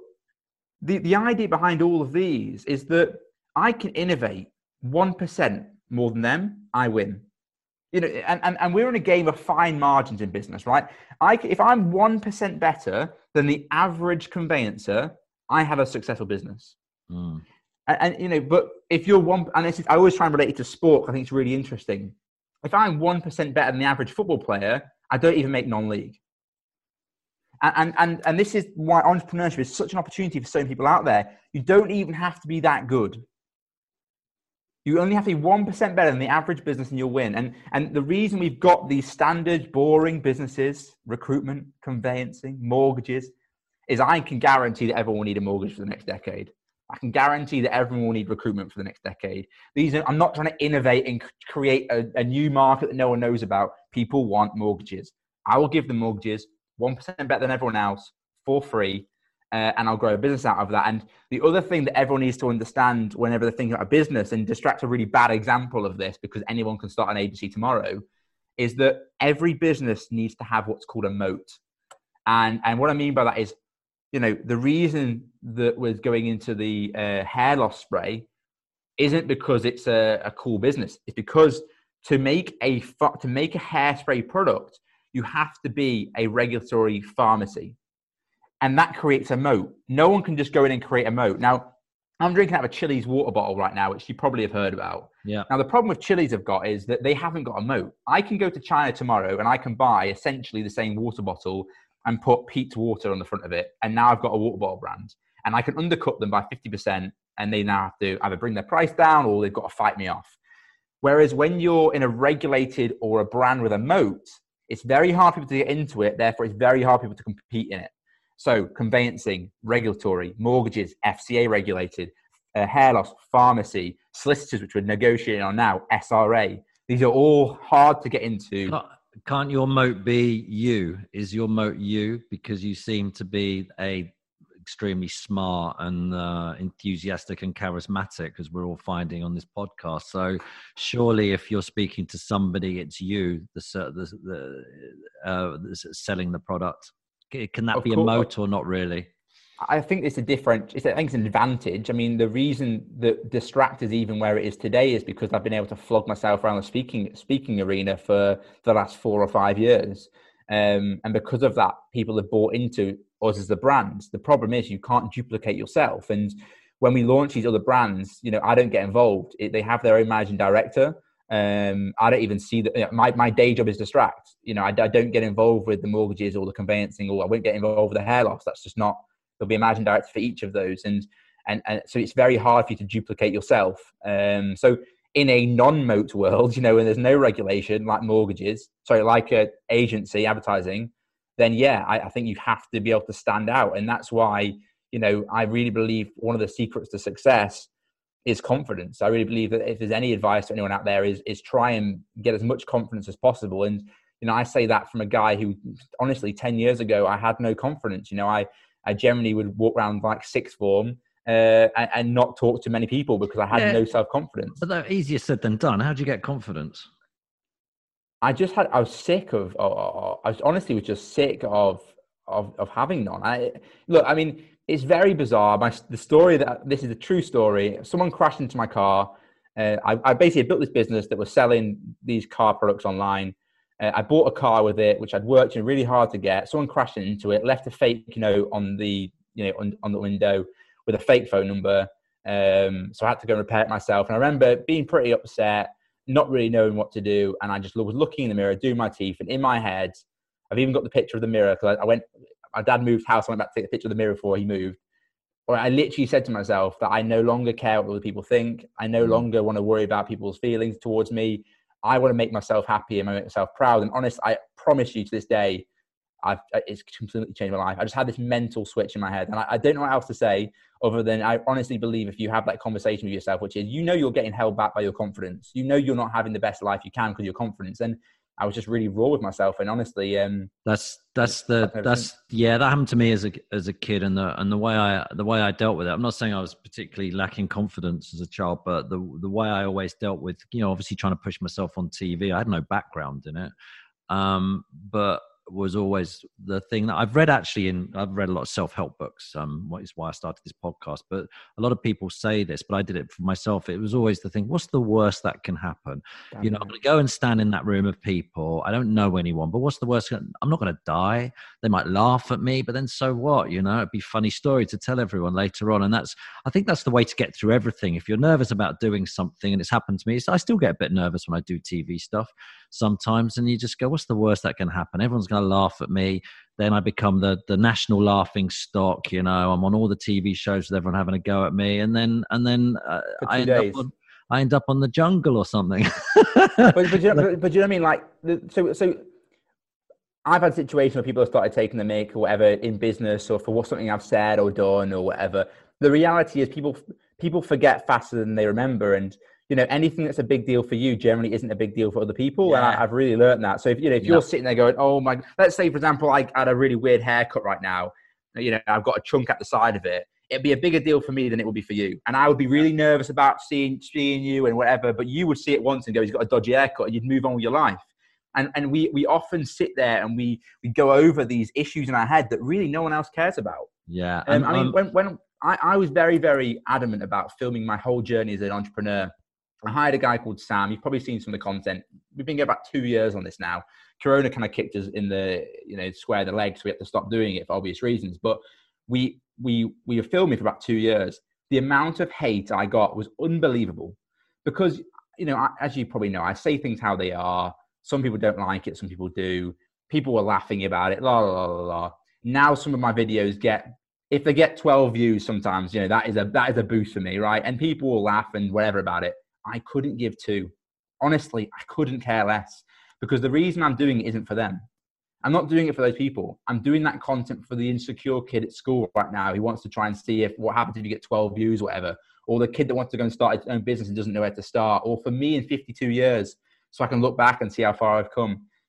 S2: the the idea behind all of these is that I can innovate one percent more than them. I win. You know, and, and, and we're in a game of fine margins in business, right? I, if I'm one percent better than the average conveyancer, I have a successful business.
S1: Mm.
S2: And, and, you know, but if you're one, and this is, I always try and relate it to sport. I think it's really interesting. If I'm one percent better than the average football player, I don't even make non-league. And, and, and, and this is why entrepreneurship is such an opportunity for so many people out there. You don't even have to be that good. You only have to be one percent better than the average business and you'll win. And, and the reason we've got these standard, boring businesses, recruitment, conveyancing, mortgages, is I can guarantee that everyone will need a mortgage for the next decade. I can guarantee that everyone will need recruitment for the next decade. These are, I'm not trying to innovate and create a, a new market that no one knows about. People want mortgages. I will give them mortgages, one percent better than everyone else, for free. Uh, and I'll grow a business out of that. And the other thing that everyone needs to understand whenever they're thinking about a business, and Distract's a really bad example of this because anyone can start an agency tomorrow, is that every business needs to have what's called a moat. And and what I mean by that is, you know, the reason that we're going into the uh, hair loss spray isn't because it's a, a cool business. It's because to make a to make a hairspray product, you have to be a regulatory pharmacy. And that creates a moat. No one can just go in and create a moat. Now, I'm drinking out of a Chili's water bottle right now, which you probably have heard about.
S1: Yeah.
S2: Now, the problem with Chili's have got is that they haven't got a moat. I can go to China tomorrow and I can buy essentially the same water bottle and put Pete's Water on the front of it. And now I've got a water bottle brand. And I can undercut them by fifty percent. And they now have to either bring their price down or they've got to fight me off. Whereas when you're in a regulated or a brand with a moat, it's very hard for people to get into it. Therefore, it's very hard for people to compete in it. So conveyancing, regulatory, mortgages, F C A regulated, uh, hair loss, pharmacy, solicitors, which we're negotiating on now, S R A. These are all hard to get into.
S1: Can I, can't your moat be you? Is your moat you? Because you seem to be a extremely smart and uh, enthusiastic and charismatic, as we're all finding on this podcast. So surely if you're speaking to somebody, it's you, the, the, the, uh, selling the product. Can that
S2: of
S1: be
S2: course.
S1: a moat or not really?
S2: I think it's a different, it's, I think it's an advantage. I mean, the reason that Distract is even where it is today is because I've been able to flog myself around the speaking speaking arena for the last four or five years. Um, and because of that, people have bought into us as the brand. The problem is you can't duplicate yourself. And when we launch these other brands, you know, I don't get involved. It, they have their own managing director. Um, I don't even see that. You know, my, my day job is Distract. You know, I, I don't get involved with the mortgages or the conveyancing, or I won't get involved with the hair loss. That's just not, there'll be a managing director for each of those. And, and, and so it's very hard for you to duplicate yourself. Um, so in a non-moat world, you know, when there's no regulation like mortgages, sorry, like a agency advertising, then yeah, I, I think you have to be able to stand out. And that's why, you know, I really believe one of the secrets to success is confidence. I really believe that if there's any advice to anyone out there is, is try and get as much confidence as possible. And, you know, I say that from a guy who honestly ten years ago, I had no confidence. You know, I, I generally would walk around like sixth form uh, and, and not talk to many people because I had yeah, no self-confidence.
S1: But that's easier said than done. How do you get confidence?
S2: I just had, I was sick of, of I was honestly was just sick of, of, of having none. I look, I mean, it's very bizarre. My, the story that, this is a true story. Someone crashed into my car. Uh, I, I basically built this business that was selling these car products online. Uh, I bought a car with it, which I'd worked in really hard to get. Someone crashed into it, left a fake note on the, you know, on, on the window with a fake phone number. Um, so I had to go and repair it myself. And I remember being pretty upset, not really knowing what to do. And I just was looking in the mirror, doing my teeth. And in my head, I've even got the picture of the mirror because I, I went, my dad moved house. I went back to take a picture of the mirror before he moved. Or I literally said to myself that I no longer care what other people think. I no longer want to worry about people's feelings towards me. I want to make myself happy and make myself proud. And honest, I promise you to this day, I've, it's completely changed my life. I just had this mental switch in my head. And I, I don't know what else to say other than I honestly believe if you have that conversation with yourself, which is, you know, you're getting held back by your confidence. You know, you're not having the best life you can because of your confidence. And I was just really raw with myself. And honestly, um,
S1: that's, that's the, that's, yeah, that happened to me as a, as a kid. And the, and the way I, the way I dealt with it, I'm not saying I was particularly lacking confidence as a child, but the, the way I always dealt with, you know, obviously trying to push myself on T V, I had no background in it. Um, but was always the thing that I've read actually in, I've read a lot of self-help books. Um, what is why I started this podcast, but a lot of people say this, but I did it for myself. It was always the thing, what's the worst that can happen? Damn you know, right. I'm going to go and stand in that room of people. I don't know anyone, but what's the worst? I'm not going to die. They might laugh at me, but then so what? You know, it'd be a funny story to tell everyone later on. And that's, I think that's the way to get through everything. If you're nervous about doing something, and it's happened to me, so I still get a bit nervous when I do T V stuff sometimes, and you just go, what's the worst that can happen? Everyone's going to laugh at me. Then I become the the national laughing stock. You know, I'm on all the T V shows with everyone having a go at me, and then and then uh, I end
S2: days.
S1: up on I end up on The Jungle or something.
S2: but, but, you know, but, but you know what I mean? Like, so so I've had situations where people have started taking the mick or whatever in business, or for what something I've said or done or whatever. The reality is people people forget faster than they remember, and you know, anything that's a big deal for you generally isn't a big deal for other people. Yeah. And I, I've really learned that. So if, you know, if yeah. you're sitting there going, oh my, let's say, for example, I had a really weird haircut right now, you know, I've got a chunk at the side of it. It'd be a bigger deal for me than it would be for you. And I would be really nervous about seeing, seeing you and whatever, but you would see it once and go, he's got a dodgy haircut, and you'd move on with your life. And and we, we often sit there and we, we go over these issues in our head that really no one else cares about.
S1: Yeah.
S2: Um,
S1: um,
S2: I mean, when, when I, I was very, very adamant about filming my whole journey as an entrepreneur, I hired a guy called Sam. You've probably seen some of the content. We've been going about two years on this now. Corona kind of kicked us in the, you know, square of the leg, so we had to stop doing it for obvious reasons. But we we we were filming for about two years. The amount of hate I got was unbelievable because, you know, I, as you probably know, I say things how they are. Some people don't like it. Some people do. People were laughing about it. La la la la. Now some of my videos get, if they get twelve views, sometimes, you know, that is a that is a boost for me, right? And people will laugh and whatever about it. I couldn't give two. Honestly, I couldn't care less because the reason I'm doing it isn't for them. I'm not doing it for those people. I'm doing that content for the insecure kid at school right now who wants to try and see if what happens if you get twelve views or whatever, or the kid that wants to go and start his own business and doesn't know where to start, or for me in fifty-two years, so I can look back and see how far I've come.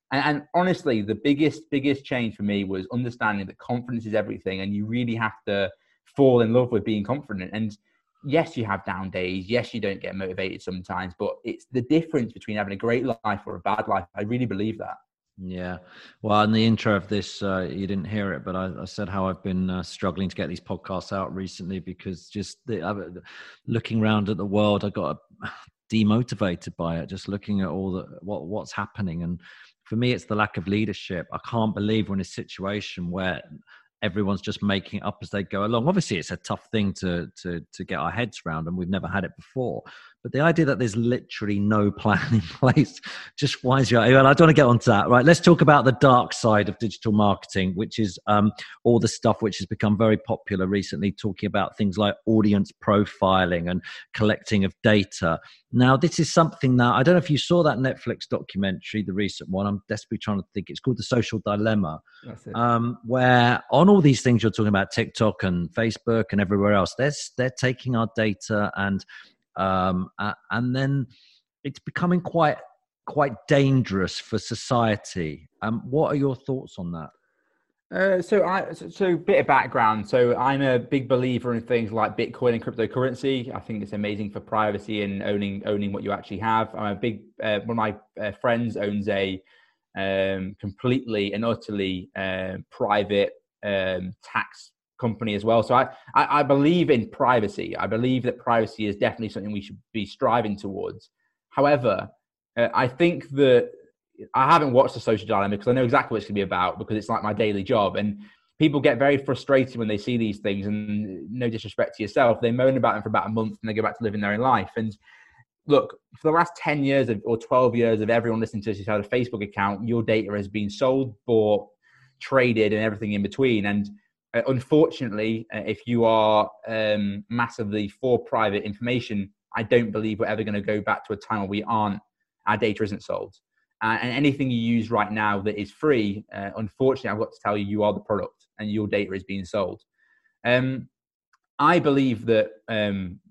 S2: And, and honestly, the biggest, biggest change for me was understanding that confidence is everything, and you really have to fall in love with being confident. And yes, you have down days. Yes, you don't get motivated sometimes, but it's the difference between having a great life or a bad life. I really believe that.
S1: Yeah. Well, in the intro of this, uh, you didn't hear it, but I, I said how I've been uh, struggling to get these podcasts out recently because just the, uh, looking around at the world, I got demotivated by it, just looking at all the what what's happening. And for me, it's the lack of leadership. I can't believe we're in a situation where everyone's just making it up as they go along. Obviously, it's a tough thing to to to get our heads around, and we've never had it before. But the idea that there's literally no plan in place just winds you up. Well, I don't want to get onto that. Right, let's talk about the dark side of digital marketing, which is um, all the stuff which has become very popular recently, talking about things like audience profiling and collecting of data. Now, this is something that, I don't know if you saw that Netflix documentary, the recent one. I'm desperately trying to think. It's called The Social Dilemma, um, where on all these things you're talking about, TikTok and Facebook and everywhere else, they're, they're taking our data and um, uh, and then it's becoming quite quite dangerous for society. Um, what are your thoughts on that?
S2: Uh, so, I so, so bit of background. So, I'm a big believer in things like Bitcoin and cryptocurrency. I think it's amazing for privacy and owning owning what you actually have. I'm a big uh, one of my uh, friends owns a um, completely and utterly uh, private um, tax company as well. So, I, I I believe in privacy. I believe that privacy is definitely something we should be striving towards. However, uh, I think that I haven't watched The Social Dilemma because I know exactly what it's going to be about, because it's like my daily job. And people get very frustrated when they see these things, and no disrespect to yourself, they moan about them for about a month and they go back to living their own life. And look, for the last ten years of, or twelve years of everyone listening to this who's had a Facebook account, your data has been sold, bought, traded, and everything in between. And uh, unfortunately, uh, if you are um, massively for private information, I don't believe we're ever going to go back to a time where we aren't, our data isn't sold. Uh, and anything you use right now that is free, uh, unfortunately, I've got to tell you, you are the product and your data is being sold. Um, I believe that um,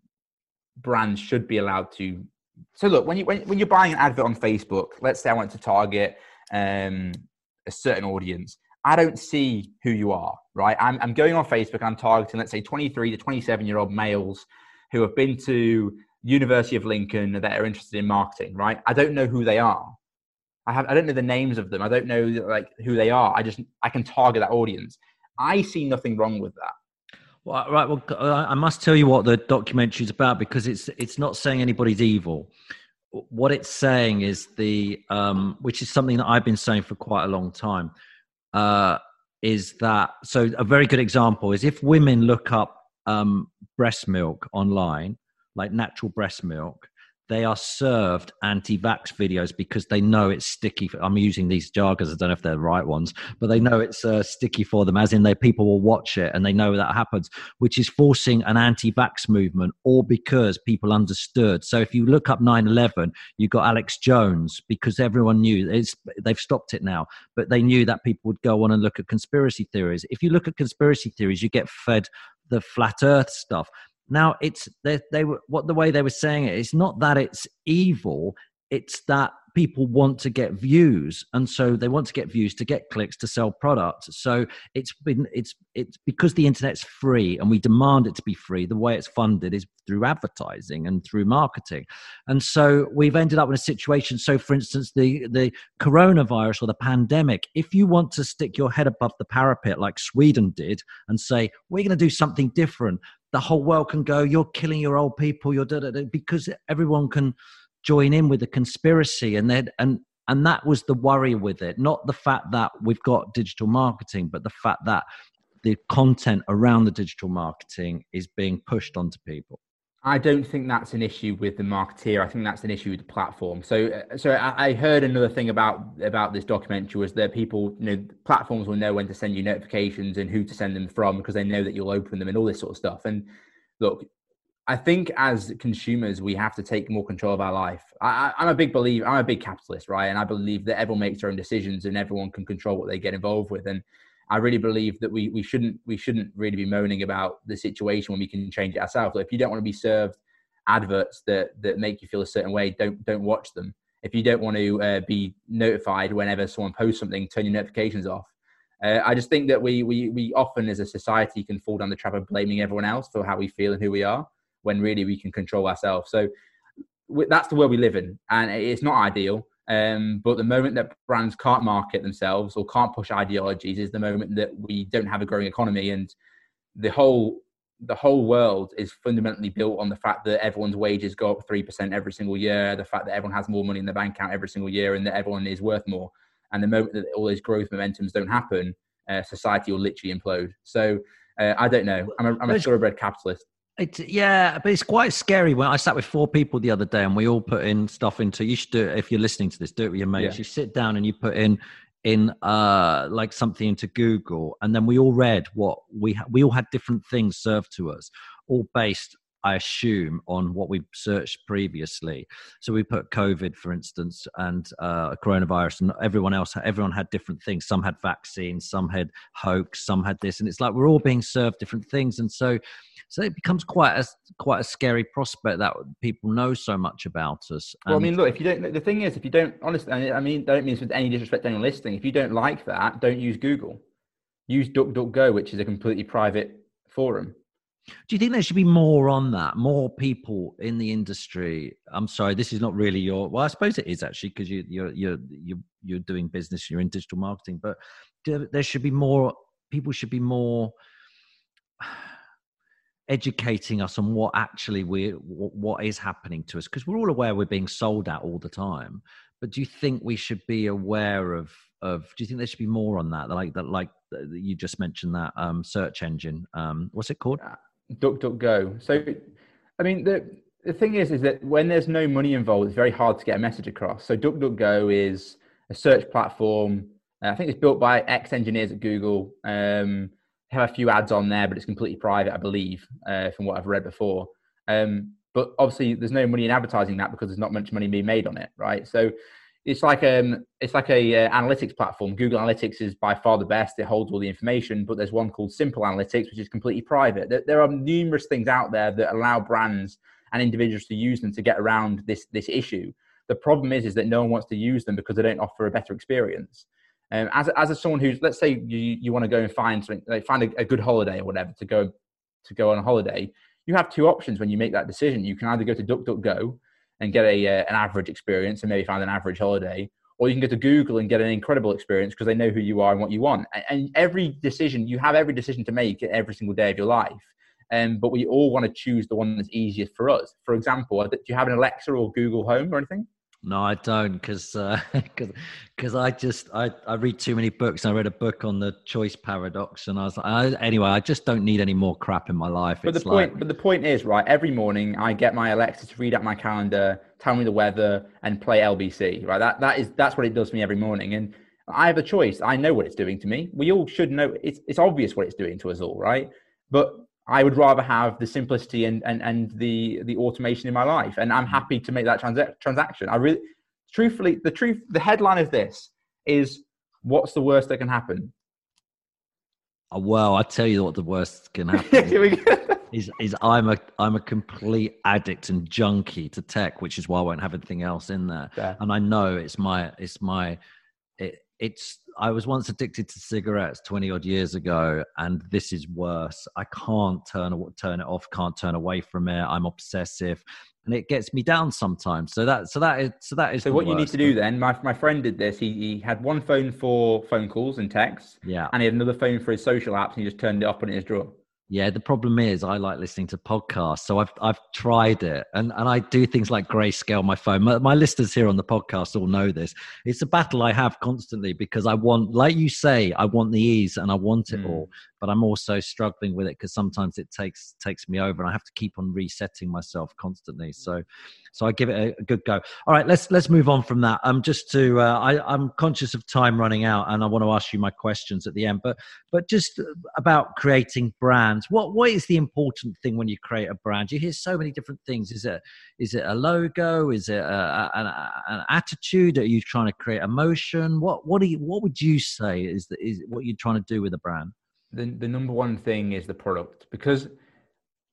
S2: brands should be allowed to. So look, when, you, when, when you're buying an advert on Facebook, let's say I want to target um, a certain audience. I don't see who you are, right? I'm, I'm going on Facebook, I'm targeting, let's say, twenty-three to twenty-seven-year-old males who have been to University of Lincoln that are interested in marketing, right? I don't know who they are. I have, I don't know the names of them. I don't know like who they are. I just, I can target that audience. I see nothing wrong with that.
S1: Well, right. Well, I must tell you what the documentary is about, because it's, it's not saying anybody's evil. What it's saying is the, um, which is something that I've been saying for quite a long time, uh, is that, so a very good example is if women look up um, breast milk online, like natural breast milk, they are served anti-vax videos because they know it's sticky. I'm using these jargons. I don't know if they're the right ones, but they know it's uh, sticky for them, as in they people will watch it and they know that happens, which is forcing an anti-vax movement, all because people understood. So if you look up nine eleven, you got Alex Jones, because everyone knew it's, they've stopped it now, but they knew that people would go on and look at conspiracy theories. If you look at conspiracy theories, you get fed the flat earth stuff. Now, it's they, they were what the way they were saying it. It's not that it's evil; it's that people want to get views, and so they want to get views to get clicks to sell products. So it's been it's it's because the internet's free and we demand it to be free. The way it's funded is through advertising and through marketing, and so we've ended up in a situation. So, for instance, the the coronavirus or the pandemic. If you want to stick your head above the parapet like Sweden did and say we're going to do something different, the whole world can go, you're killing your old people, you're da, da, da, because everyone can join in with the conspiracy. And then, and, and that was the worry with it, not the fact that we've got digital marketing, but the fact that the content around the digital marketing is being pushed onto people.
S2: I don't think that's an issue with the marketeer. I think that's an issue with the platform. So, so I heard another thing about about this documentary was that people, you know, platforms will know when to send you notifications and who to send them from because they know that you'll open them and all this sort of stuff. And look, I think as consumers, we have to take more control of our life. I, I'm a big believer. I'm a big capitalist, right? And I believe that everyone makes their own decisions and everyone can control what they get involved with. And I really believe that we we shouldn't we shouldn't really be moaning about the situation when we can change it ourselves. So if you don't want to be served adverts that that make you feel a certain way, don't don't watch them. If you don't want to uh, be notified whenever someone posts something, turn your notifications off. Uh, I just think that we, we, we often as a society can fall down the trap of blaming everyone else for how we feel and who we are, when really we can control ourselves. So that's the world we live in, and it's not ideal. Um, but the moment that brands can't market themselves or can't push ideologies is the moment that we don't have a growing economy. And the whole the whole world is fundamentally built on the fact that everyone's wages go up three percent every single year, the fact that everyone has more money in their bank account every single year, and that everyone is worth more. And the moment that all those growth momentums don't happen, uh, society will literally implode. So uh, I don't know. I'm a, I'm a thoroughbred capitalist.
S1: It's, yeah, but it's quite scary. When I sat with four people the other day and we all put in stuff into, you should do it if you're listening to this, do it with your mates. Yeah. You sit down and you put in, in uh, like something into Google, and then we all read what we, ha- we all had different things served to us, all based, I assume, on what we searched previously. So we put COVID, for instance, and uh, coronavirus, and everyone else, everyone had different things. Some had vaccines, some had hoax, some had this, and it's like we're all being served different things. And so, so it becomes quite a quite a scary prospect that people know so much about us. And
S2: well, I mean, look, if you don't, the thing is, if you don't, honestly, I mean, I don't mean this with any disrespect to anyone listening. If you don't like that, don't use Google. Use DuckDuckGo, which is a completely private forum.
S1: Do you think there should be more on that? More people in the industry? I'm sorry, this is not really your. Well, I suppose it is actually, because you, you're you're you're you're doing business. You're in digital marketing, but there should be more. People should be more educating us on what actually we what is happening to us, because we're all aware we're being sold at all the time. But do you think we should be aware of of? Do you think there should be more on that? Like that, like you just mentioned that um, search engine. Um, what's it called?
S2: DuckDuckGo. So, I mean, the the thing is, is that when there's no money involved, it's very hard to get a message across. So DuckDuckGo is a search platform. Uh, I think it's built by ex-engineers at Google. Um, have a few ads on there, but it's completely private, I believe, uh, from what I've read before. Um, but obviously, there's no money in advertising that because there's not much money being made on it, right? So it's like um, it's like a uh, analytics platform. Google Analytics is by far the best. It holds all the information, but there's one called Simple Analytics, which is completely private. There, there are numerous things out there that allow brands and individuals to use them to get around this this issue. The problem is, is that no one wants to use them because they don't offer a better experience. Um, as as a someone who's, let's say you you want to go and find something, like find a, a good holiday or whatever to go to go on a holiday, you have two options when you make that decision. You can either go to DuckDuckGo and get a uh, an average experience and maybe find an average holiday, or you can go to Google and get an incredible experience because they know who you are and what you want. And, and every decision, you have every decision to make every single day of your life. Um, but we all want to choose the one that's easiest for us. For example, do you have an Alexa or Google Home or anything?
S1: No, I don't, because uh, because I just I, I read too many books. I read a book on the choice paradox, and I was like, I, anyway, I just don't need any more crap in my life.
S2: But
S1: it's
S2: the point,
S1: like,
S2: but the point is, right? Every morning, I get my Alexa to read out my calendar, tell me the weather, and play L B C. Right? That that is that's what it does for me every morning, and I have a choice. I know what it's doing to me. We all should know. It's it's obvious what it's doing to us all, right? But I would rather have the simplicity and, and, and the, the automation in my life. And I'm happy to make that trans- transaction. I really, truthfully, the truth, the headline of this is, what's the worst that can happen?
S1: Oh, well, I tell you what the worst can happen is, is I'm a, I'm a complete addict and junkie to tech, which is why I won't have anything else in there.
S2: Yeah.
S1: And I know it's my, it's my, it, it's, I was once addicted to cigarettes twenty odd years ago, and this is worse. I can't turn turn it off, can't turn away from it. I'm obsessive, and it gets me down sometimes. So that so that is so that is.
S2: So what worst. You need to do then? My my friend did this. He he had one phone for phone calls and texts.
S1: Yeah.
S2: And he had another phone for his social apps, and he just turned it up in his drawer.
S1: Yeah, the problem is I like listening to podcasts, so I've I've tried it, and, and I do things like grayscale my phone. My, my listeners here on the podcast all know this. It's a battle I have constantly because I want, like you say, I want the ease and I want it mm. all, but I'm also struggling with it because sometimes it takes takes me over, and I have to keep on resetting myself constantly. So, so I give it a, a good go. All right, let's let's move on from that. Um, just to uh, I I'm conscious of time running out, and I want to ask you my questions at the end, but but just about creating brands. What what is the important thing when you create a brand? You hear so many different things. Is it is it a logo? Is it a, a, an, an attitude? Are you trying to create emotion? What what do you what would you say is the, is what you're trying to do with a brand?
S2: The the number one thing is the product, because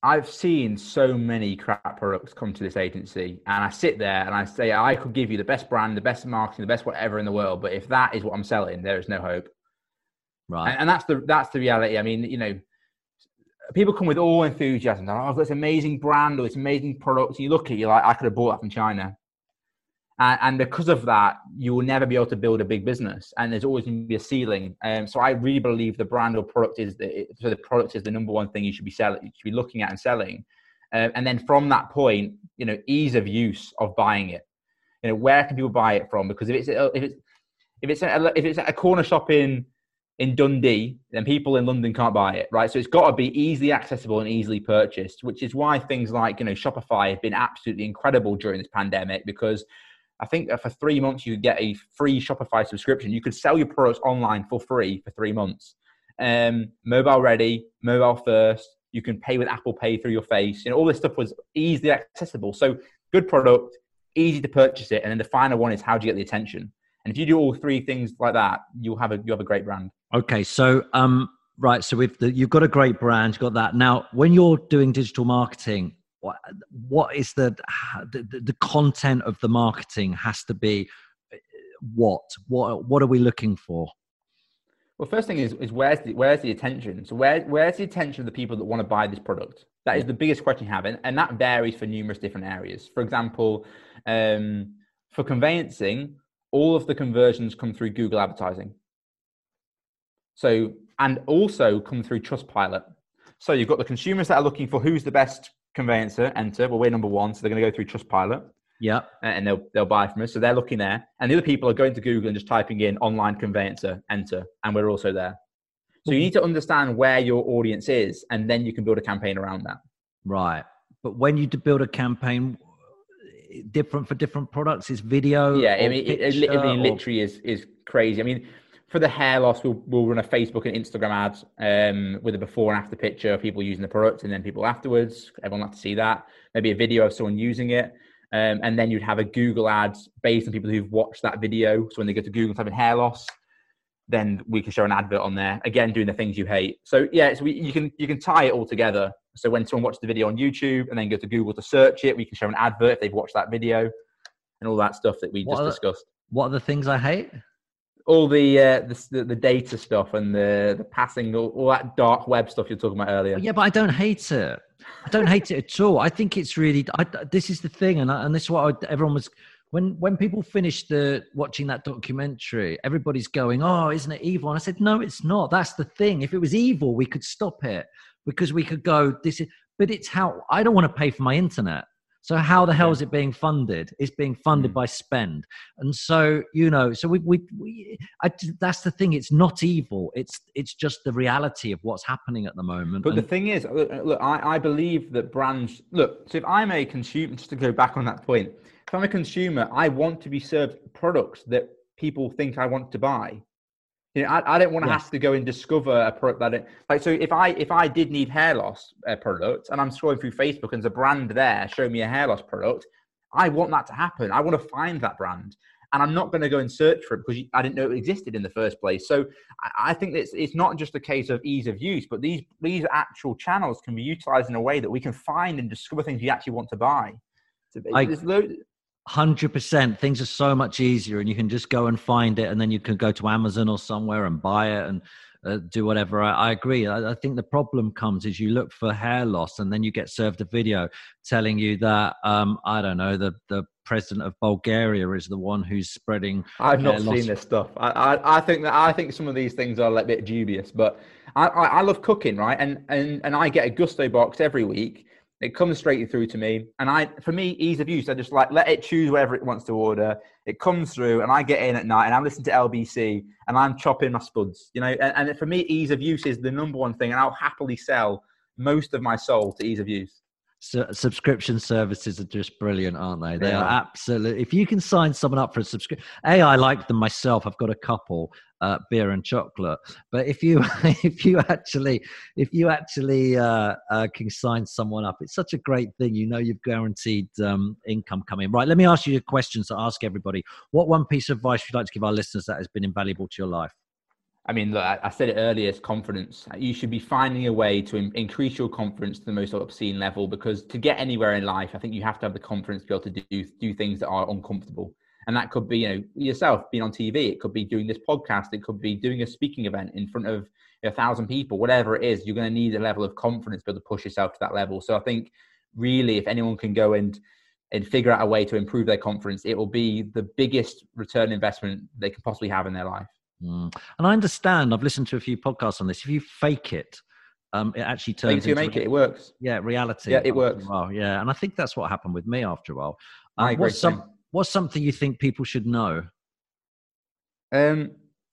S2: I've seen so many crap products come to this agency, and I sit there and I say, I could give you the best brand, the best marketing, the best whatever in the world, but if that is what I'm selling, there is no hope.
S1: Right.
S2: And, and that's the that's the reality. I mean, you know, people come with all enthusiasm. Oh, I've got this amazing brand or this amazing product. And you look at it, you're like, I could have bought that from China. And, and because of that, you will never be able to build a big business. And there's always going to be a ceiling. Um, so I really believe the brand or product is the, so the product is the number one thing you should be selling, you should be looking at and selling. Um, and then from that point, you know, ease of use of buying it. You know, where can people buy it from? Because if it's if it's if it's a, if it's at a corner shop in in Dundee, then people in London can't buy it, right? So it's got to be easily accessible and easily purchased, which is why things like, you know, Shopify have been absolutely incredible during this pandemic, because I think for three months you could get a free Shopify subscription. You could sell your products online for free for three months. Um, mobile ready, mobile first. You can pay with Apple Pay through your face. You know, all this stuff was easily accessible. So good product, easy to purchase it. And then the final one is, how do you get the attention? And if you do all three things like that, you'll have a you have a great brand.
S1: Okay, so um, right, so with the, you've got a great brand, you've got that. Now, when you're doing digital marketing, what what is the the, the content of the marketing has to be? What what what are we looking for?
S2: Well, first thing is is where's the where's the attention? So where where's the attention of the people that want to buy this product? That is the biggest question you have, and, and that varies for numerous different areas. For example, um, for conveyancing, all of the conversions come through Google advertising. So, and also come through Trustpilot. So you've got the consumers that are looking for who's the best conveyancer, enter. Well, we're number one, so they're going to go through Trustpilot.
S1: Yeah.
S2: And they'll they'll buy from us. So they're looking there. And the other people are going to Google and just typing in online conveyancer, enter. And we're also there. So you need to understand where your audience is, and then you can build a campaign around that.
S1: Right. But when you build a campaign, different for different products, is video.
S2: Yeah, I mean, it, it, it or... literally is is crazy. I mean, for the hair loss, we'll, we'll run a Facebook and Instagram ads um, with a before and after picture of people using the product, and then people afterwards. Everyone will have to see that. Maybe a video of someone using it. Um, and then you'd have a Google ads based on people who've watched that video. So when they go to Google type in hair loss, then we can show an advert on there. Again, doing the things you hate. So yeah, so we, you can you can tie it all together. So when someone watches the video on YouTube and then go to Google to search it, we can show an advert if they've watched that video, and all that stuff that we
S1: what
S2: just
S1: are,
S2: discussed.
S1: What are the things I hate?
S2: All the, uh, the the data stuff and the the passing, all, all that dark web stuff you're talking about earlier.
S1: Yeah, but I don't hate it. I don't hate it at all. I think it's really. I, this is the thing, and I, and this is what I, everyone was. When when people finished the watching that documentary, everybody's going, "Oh, isn't it evil?" And I said, "No, it's not. That's the thing. If it was evil, we could stop it, because we could go. This is, but it's how I don't want to pay for my internet. So how the hell is it being funded? It's being funded by spend. And so, you know, so we, we, we I, that's the thing. It's not evil. It's, it's just the reality of what's happening at the moment.
S2: But
S1: and,
S2: the thing is, look, I, I believe that brands, look, so if I'm a consumer, just to go back on that point, if I'm a consumer, I want to be served products that people think I want to buy. You know, I, I don't want to yes. have to go and discover a product that it, like, so if I, if I did need hair loss uh, product and I'm scrolling through Facebook and there's a brand there showing me a hair loss product, I want that to happen. I want to find that brand, and I'm not going to go and search for it because I didn't know it existed in the first place. So I, I think that it's, it's not just a case of ease of use, but these, these actual channels can be utilized in a way that we can find and discover things you actually want to buy. So
S1: I, one hundred percent. Things are so much easier, and you can just go and find it, and then you can go to Amazon or somewhere and buy it and uh, do whatever. I, I agree. I, I think the problem comes is you look for hair loss, and then you get served a video telling you that um, I don't know, the the president of Bulgaria is the one who's spreading.
S2: I've not seen loss. This stuff. I, I I think that I think some of these things are a little bit dubious, but I I, I love cooking, right? And and and I get a Gusto box every week. It comes straight through to me, and I, for me, ease of use. I just like let it choose whatever it wants to order. It comes through, and I get in at night, and I'm listening to L B C, and I'm chopping my spuds. You know, and, and for me, ease of use is the number one thing, and I'll happily sell most of my soul to ease of use.
S1: So subscription services are just brilliant, aren't they? They
S2: yeah.
S1: are absolutely. If you can sign someone up for a subscription, a I like them myself. I've got a couple, uh, beer and chocolate. But if you if you actually if you actually uh, uh, can sign someone up, it's such a great thing. You know, you've guaranteed um, income coming. Right. Let me ask you questions to ask everybody. What one piece of advice would you like to give our listeners that has been invaluable to your life?
S2: I mean, look, I said it earlier, it's confidence. You should be finding a way to in- increase your confidence to the most obscene level, because to get anywhere in life, I think you have to have the confidence to be able to do, do things that are uncomfortable. And that could be, you know, yourself being on T V. It could be doing this podcast. It could be doing a speaking event in front of a thousand people, whatever it is. You're going to need a level of confidence to be able to push yourself to that level. So I think really, if anyone can go and and figure out a way to improve their confidence, it will be the biggest return investment they can possibly have in their life.
S1: Mm. And I understand, I've listened to a few podcasts on this. If you fake it, um, it actually turns
S2: fake it
S1: into
S2: make it, it works.
S1: Yeah, reality.
S2: Yeah, it works.
S1: Well, yeah, and I think that's what happened with me after a while. Um,
S2: I agree.
S1: What's, some, what's something you think people should know?
S2: Um,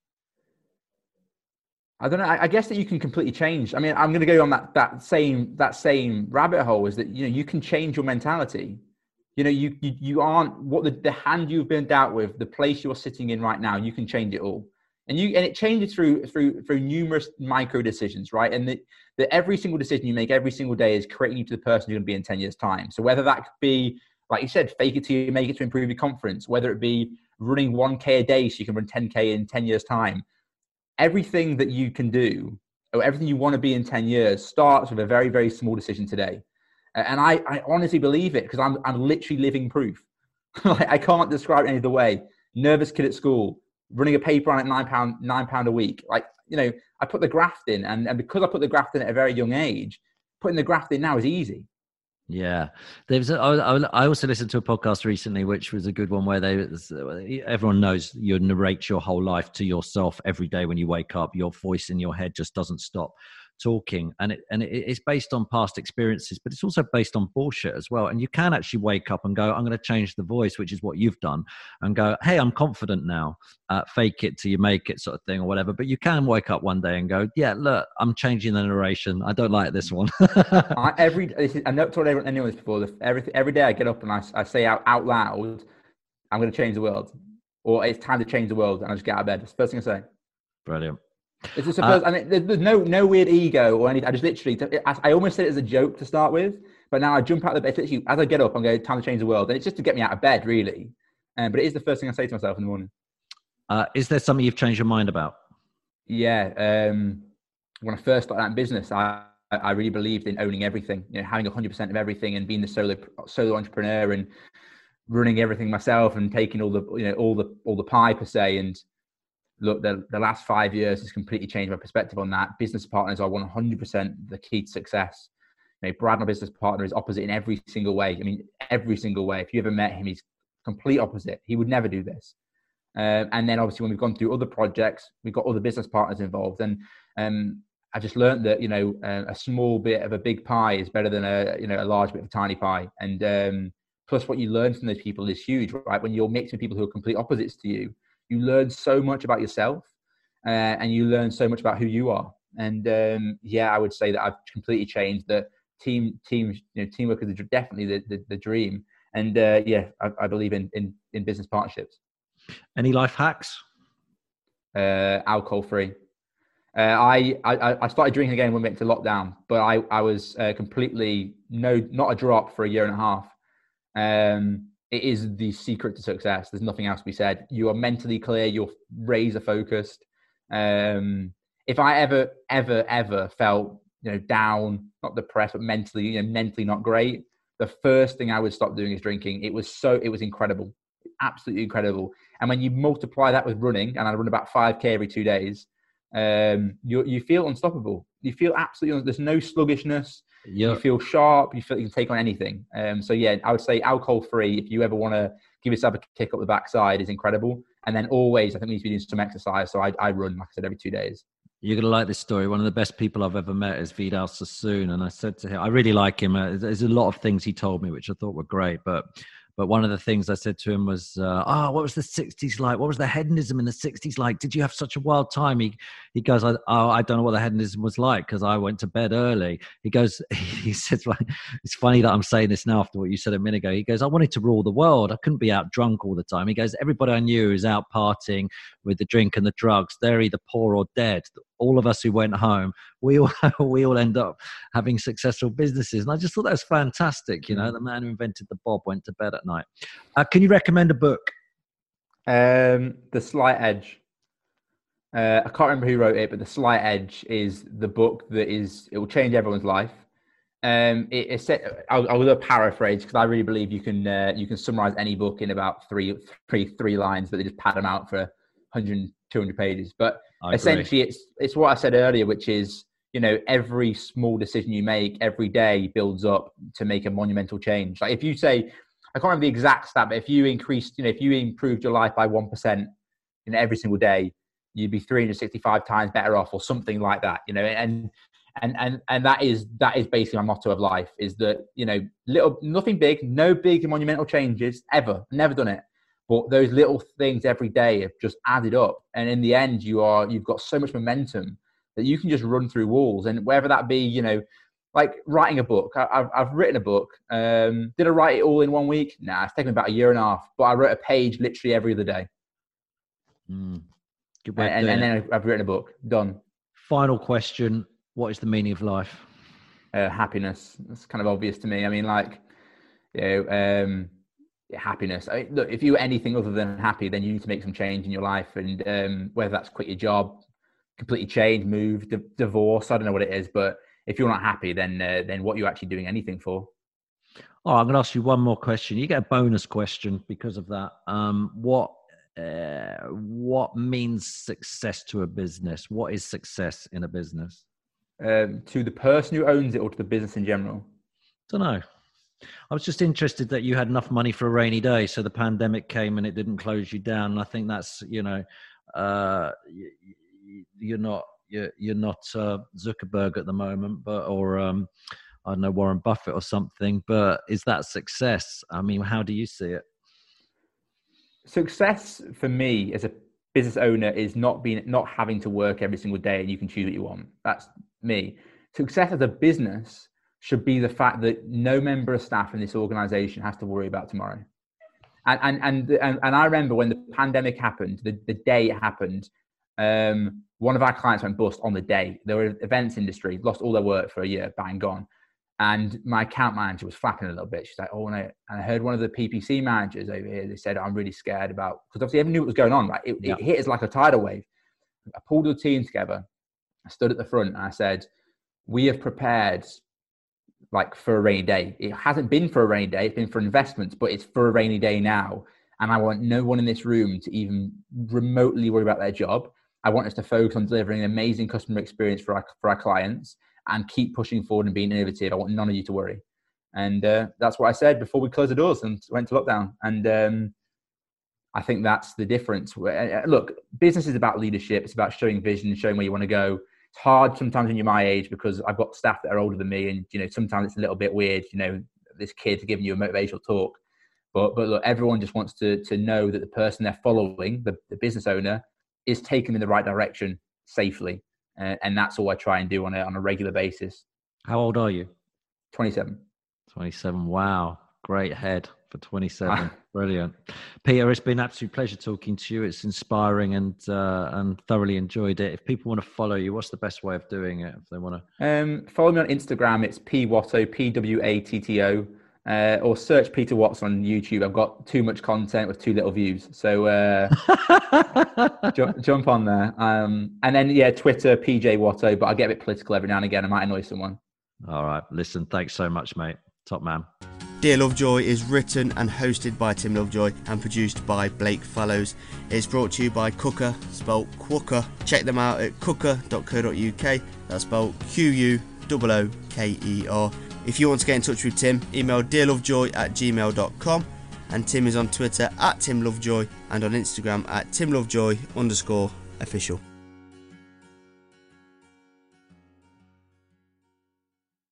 S2: I don't know. I, I guess that you can completely change. I mean, I'm going to go on that that same that same rabbit hole. Is that, you know, you can change your mentality. You know, you you, you aren't what the, the hand you've been dealt with, the place you're sitting in right now. You can change it all. And you and it changes through through through numerous micro decisions, right? And that that every single decision you make every single day is creating you to the person you're going to be in ten years' time. So whether that could be, like you said, fake it till you make it to improve your confidence, whether it be running one K a day so you can run ten K in ten years' time, everything that you can do, or everything you want to be in ten years, starts with a very, very small decision today. And I, I honestly believe it, because I'm I'm literally living proof. Like, I can't describe it any other way. Nervous kid at school, running a paper on at nine pound nine pound a week. Like, you know, I put the graft in, and, and because I put the graft in at a very young age, putting the graft in now is easy.
S1: Yeah, there's. A, I, I also listened to a podcast recently, which was a good one, where they everyone knows you narrate your whole life to yourself every day when you wake up. Your voice in your head just doesn't stop talking, and it and it, it's based on past experiences, but it's also based on bullshit as well. And you can actually wake up and go, I'm going to change the voice, which is what you've done, and go, hey, I'm confident now. Uh, fake it till you make it, sort of thing, or whatever. But you can wake up one day and go, yeah, look, I'm changing the narration. I don't like this one.
S2: I, every this is, I've never told anyone this before. Every every day I get up and I, I say out, out loud, I'm going to change the world, or it's time to change the world, and I just get out of bed. That's the first thing I say.
S1: Brilliant.
S2: It's just supposed, uh, I mean, there's no no weird ego or anything. I just literally, I, I almost said it as a joke to start with, but now I jump out of the bed. Literally, as I get up, I'm going, time to change the world. And it's just to get me out of bed, really. Um, but it is the first thing I say to myself in the morning.
S1: Uh, is there something you've changed your mind about?
S2: Yeah. Um, when I first started out in business, I, I really believed in owning everything, you know, having one hundred percent of everything, and being the solo solo entrepreneur and running everything myself and taking all the, you know, all the, all the pie per se. And look, the, the last five years has completely changed my perspective on that. Business partners are one hundred percent the key to success. You know, Brad, my business partner, is opposite in every single way. I mean, every single way. If you ever met him, he's complete opposite. He would never do this. Um, and then obviously when we've gone through other projects, we've got other business partners involved. And um, I just learned that, you know, uh, a small bit of a big pie is better than a, you know, a large bit of a tiny pie. And um, plus what you learn from those people is huge, right? When you're mixing people who are complete opposites to you, you learn so much about yourself, uh, and you learn so much about who you are. And um, yeah, I would say that I've completely changed. That team, team, you know, teamwork is definitely the, the, the dream. And uh, yeah, I, I believe in, in in business partnerships.
S1: Any life hacks?
S2: Uh, alcohol free. Uh, I, I I started drinking again when we went to lockdown, but I I was uh, completely no not a drop for a year and a half. Um, It is the secret to success. There's nothing else to be said. You are mentally clear. You're razor focused. Um, if I ever, ever, ever felt, you know, down, not depressed, but mentally, you know, mentally not great, the first thing I would stop doing is drinking. It was so, it was incredible, absolutely incredible. And when you multiply that with running, and I run about five K every two days, um, you you feel unstoppable. You feel absolutely, there's no sluggishness. Yep. You feel sharp. You feel you can take on anything. Um, so yeah, I would say alcohol free. If you ever want to give yourself a kick up the backside, is incredible. And then always, I think we need to be doing some exercise. So I, I run, like I said, every two days. You're
S1: going to like this story. One of the best people I've ever met is Vidal Sassoon. And I said to him, I really like him. Uh, there's a lot of things he told me, which I thought were great. But But one of the things I said to him was, uh, oh, what was the sixties like? What was the hedonism in the sixties like? Did you have such a wild time? He he goes, I, oh, I don't know what the hedonism was like because I went to bed early. He goes, he says, it's funny that I'm saying this now after what you said a minute ago. He goes, I wanted to rule the world. I couldn't be out drunk all the time. He goes, everybody I knew is out partying with the drink and the drugs. They're either poor or dead. All of us who went home, we all we all end up having successful businesses. And I just thought that was fantastic. You know, the man who invented the bob went to bed at night. Uh, can you recommend a book?
S2: Um, The Slight Edge. Uh, I can't remember who wrote it, but The Slight Edge is the book that is, it will change everyone's life. Um, it, it's set, I'll, I'll do a paraphrase because I really believe you can uh, you can summarize any book in about three three three lines, but they just pad them out for one hundred, two hundred pages. But essentially, it's it's what I said earlier, which is, you know, every small decision you make every day builds up to make a monumental change. Like if you say, I can't remember the exact stat, but if you increased, you know, if you improved your life by one percent, you know, every single day, you'd be three hundred sixty-five times better off, or something like that. You know, and And and and that is that is basically my motto of life, is that, you know, little, nothing big, no big monumental changes ever, never done it. But those little things every day have just added up. And in the end, you are, you've got so much momentum that you can just run through walls. And whether that be, you know, like writing a book, I, I've, I've written a book. Um, did I write it all in one week? Nah, it's taken me about a year and a half, but I wrote a page literally every other day.
S1: Mm.
S2: Good way and, and then I've written a book, done.
S1: Final question. What is the meaning of life?
S2: Uh, happiness. That's kind of obvious to me. I mean, like, you know, um, happiness. I mean, look, if you were anything other than happy, then you need to make some change in your life. And um, whether that's quit your job, completely change, move, d- divorce, I don't know what it is. But if you're not happy, then uh, then what are you actually doing anything for?
S1: Oh, I'm going to ask you one more question. You get a bonus question because of that. Um, what uh, what means success to a business? What is success in a business?
S2: Um, to the person who owns it, or to the business in general?
S1: Don't know. I was just interested that you had enough money for a rainy day, so the pandemic came and it didn't close you down. And I think that's, you know, uh, you're not you're, you're not uh, Zuckerberg at the moment, but or um, I don't know, Warren Buffett or something. But is that success? I mean, how do you see it?
S2: Success for me as a business owner is not being not having to work every single day and you can choose what you want. That's me. Success as a business should be the fact that no member of staff in this organization has to worry about tomorrow. And and and and, and I remember when the pandemic happened, the, the day it happened, um, one of our clients went bust on the day. They were events industry, lost all their work for a year, bang, gone. And my account manager was flapping a little bit. She's like, oh, no. And I heard one of the P P C managers over here, they said, I'm really scared about, because obviously everyone knew what was going on, right? It, yeah. it hit us like a tidal wave. I pulled the team together. I stood at the front and I said, we have prepared like for a rainy day. It hasn't been for a rainy day. It's been for investments, but it's for a rainy day now. And I want no one in this room to even remotely worry about their job. I want us to focus on delivering an amazing customer experience for our, for our clients and keep pushing forward and being innovative. I want none of you to worry. And uh, that's what I said before we closed the doors and went to lockdown. And um, I think that's the difference. Look, business is about leadership. It's about showing vision, showing where you want to go. It's hard sometimes when you're my age because I've got staff that are older than me, and you know sometimes it's a little bit weird. You know, this kid's giving you a motivational talk, but but look, everyone just wants to to know that the person they're following, the, the business owner, is taken in the right direction safely, uh, and that's all I try and do on a on a regular basis.
S1: How old are you?
S2: twenty-seven.
S1: twenty-seven. Wow, great head for twenty-seven. Brilliant, Peter. It's been an absolute pleasure talking to you. It's inspiring and uh, and thoroughly enjoyed it. If people want to follow you, what's the best way of doing it? If they want to
S2: um, follow me on Instagram, it's P Watto, P W A T T O, uh, or search Peter Watts on YouTube. I've got too much content with too little views, so uh, jump, jump on there. Um, and then yeah, Twitter P J Watto, but I get a bit political every now and again. I might annoy someone.
S1: All right, listen. Thanks so much, mate. Top man.
S3: Dear Lovejoy is written and hosted by Tim Lovejoy and produced by Blake Fallows. It's brought to you by Cooker, spelled Quooker. Check them out at cooker dot co dot uk. That's spelled Q U O O K E R. If you want to get in touch with Tim, email dearlovejoy at gmail dot com. And Tim is on Twitter at Tim Lovejoy and on Instagram at Tim Lovejoy underscore official.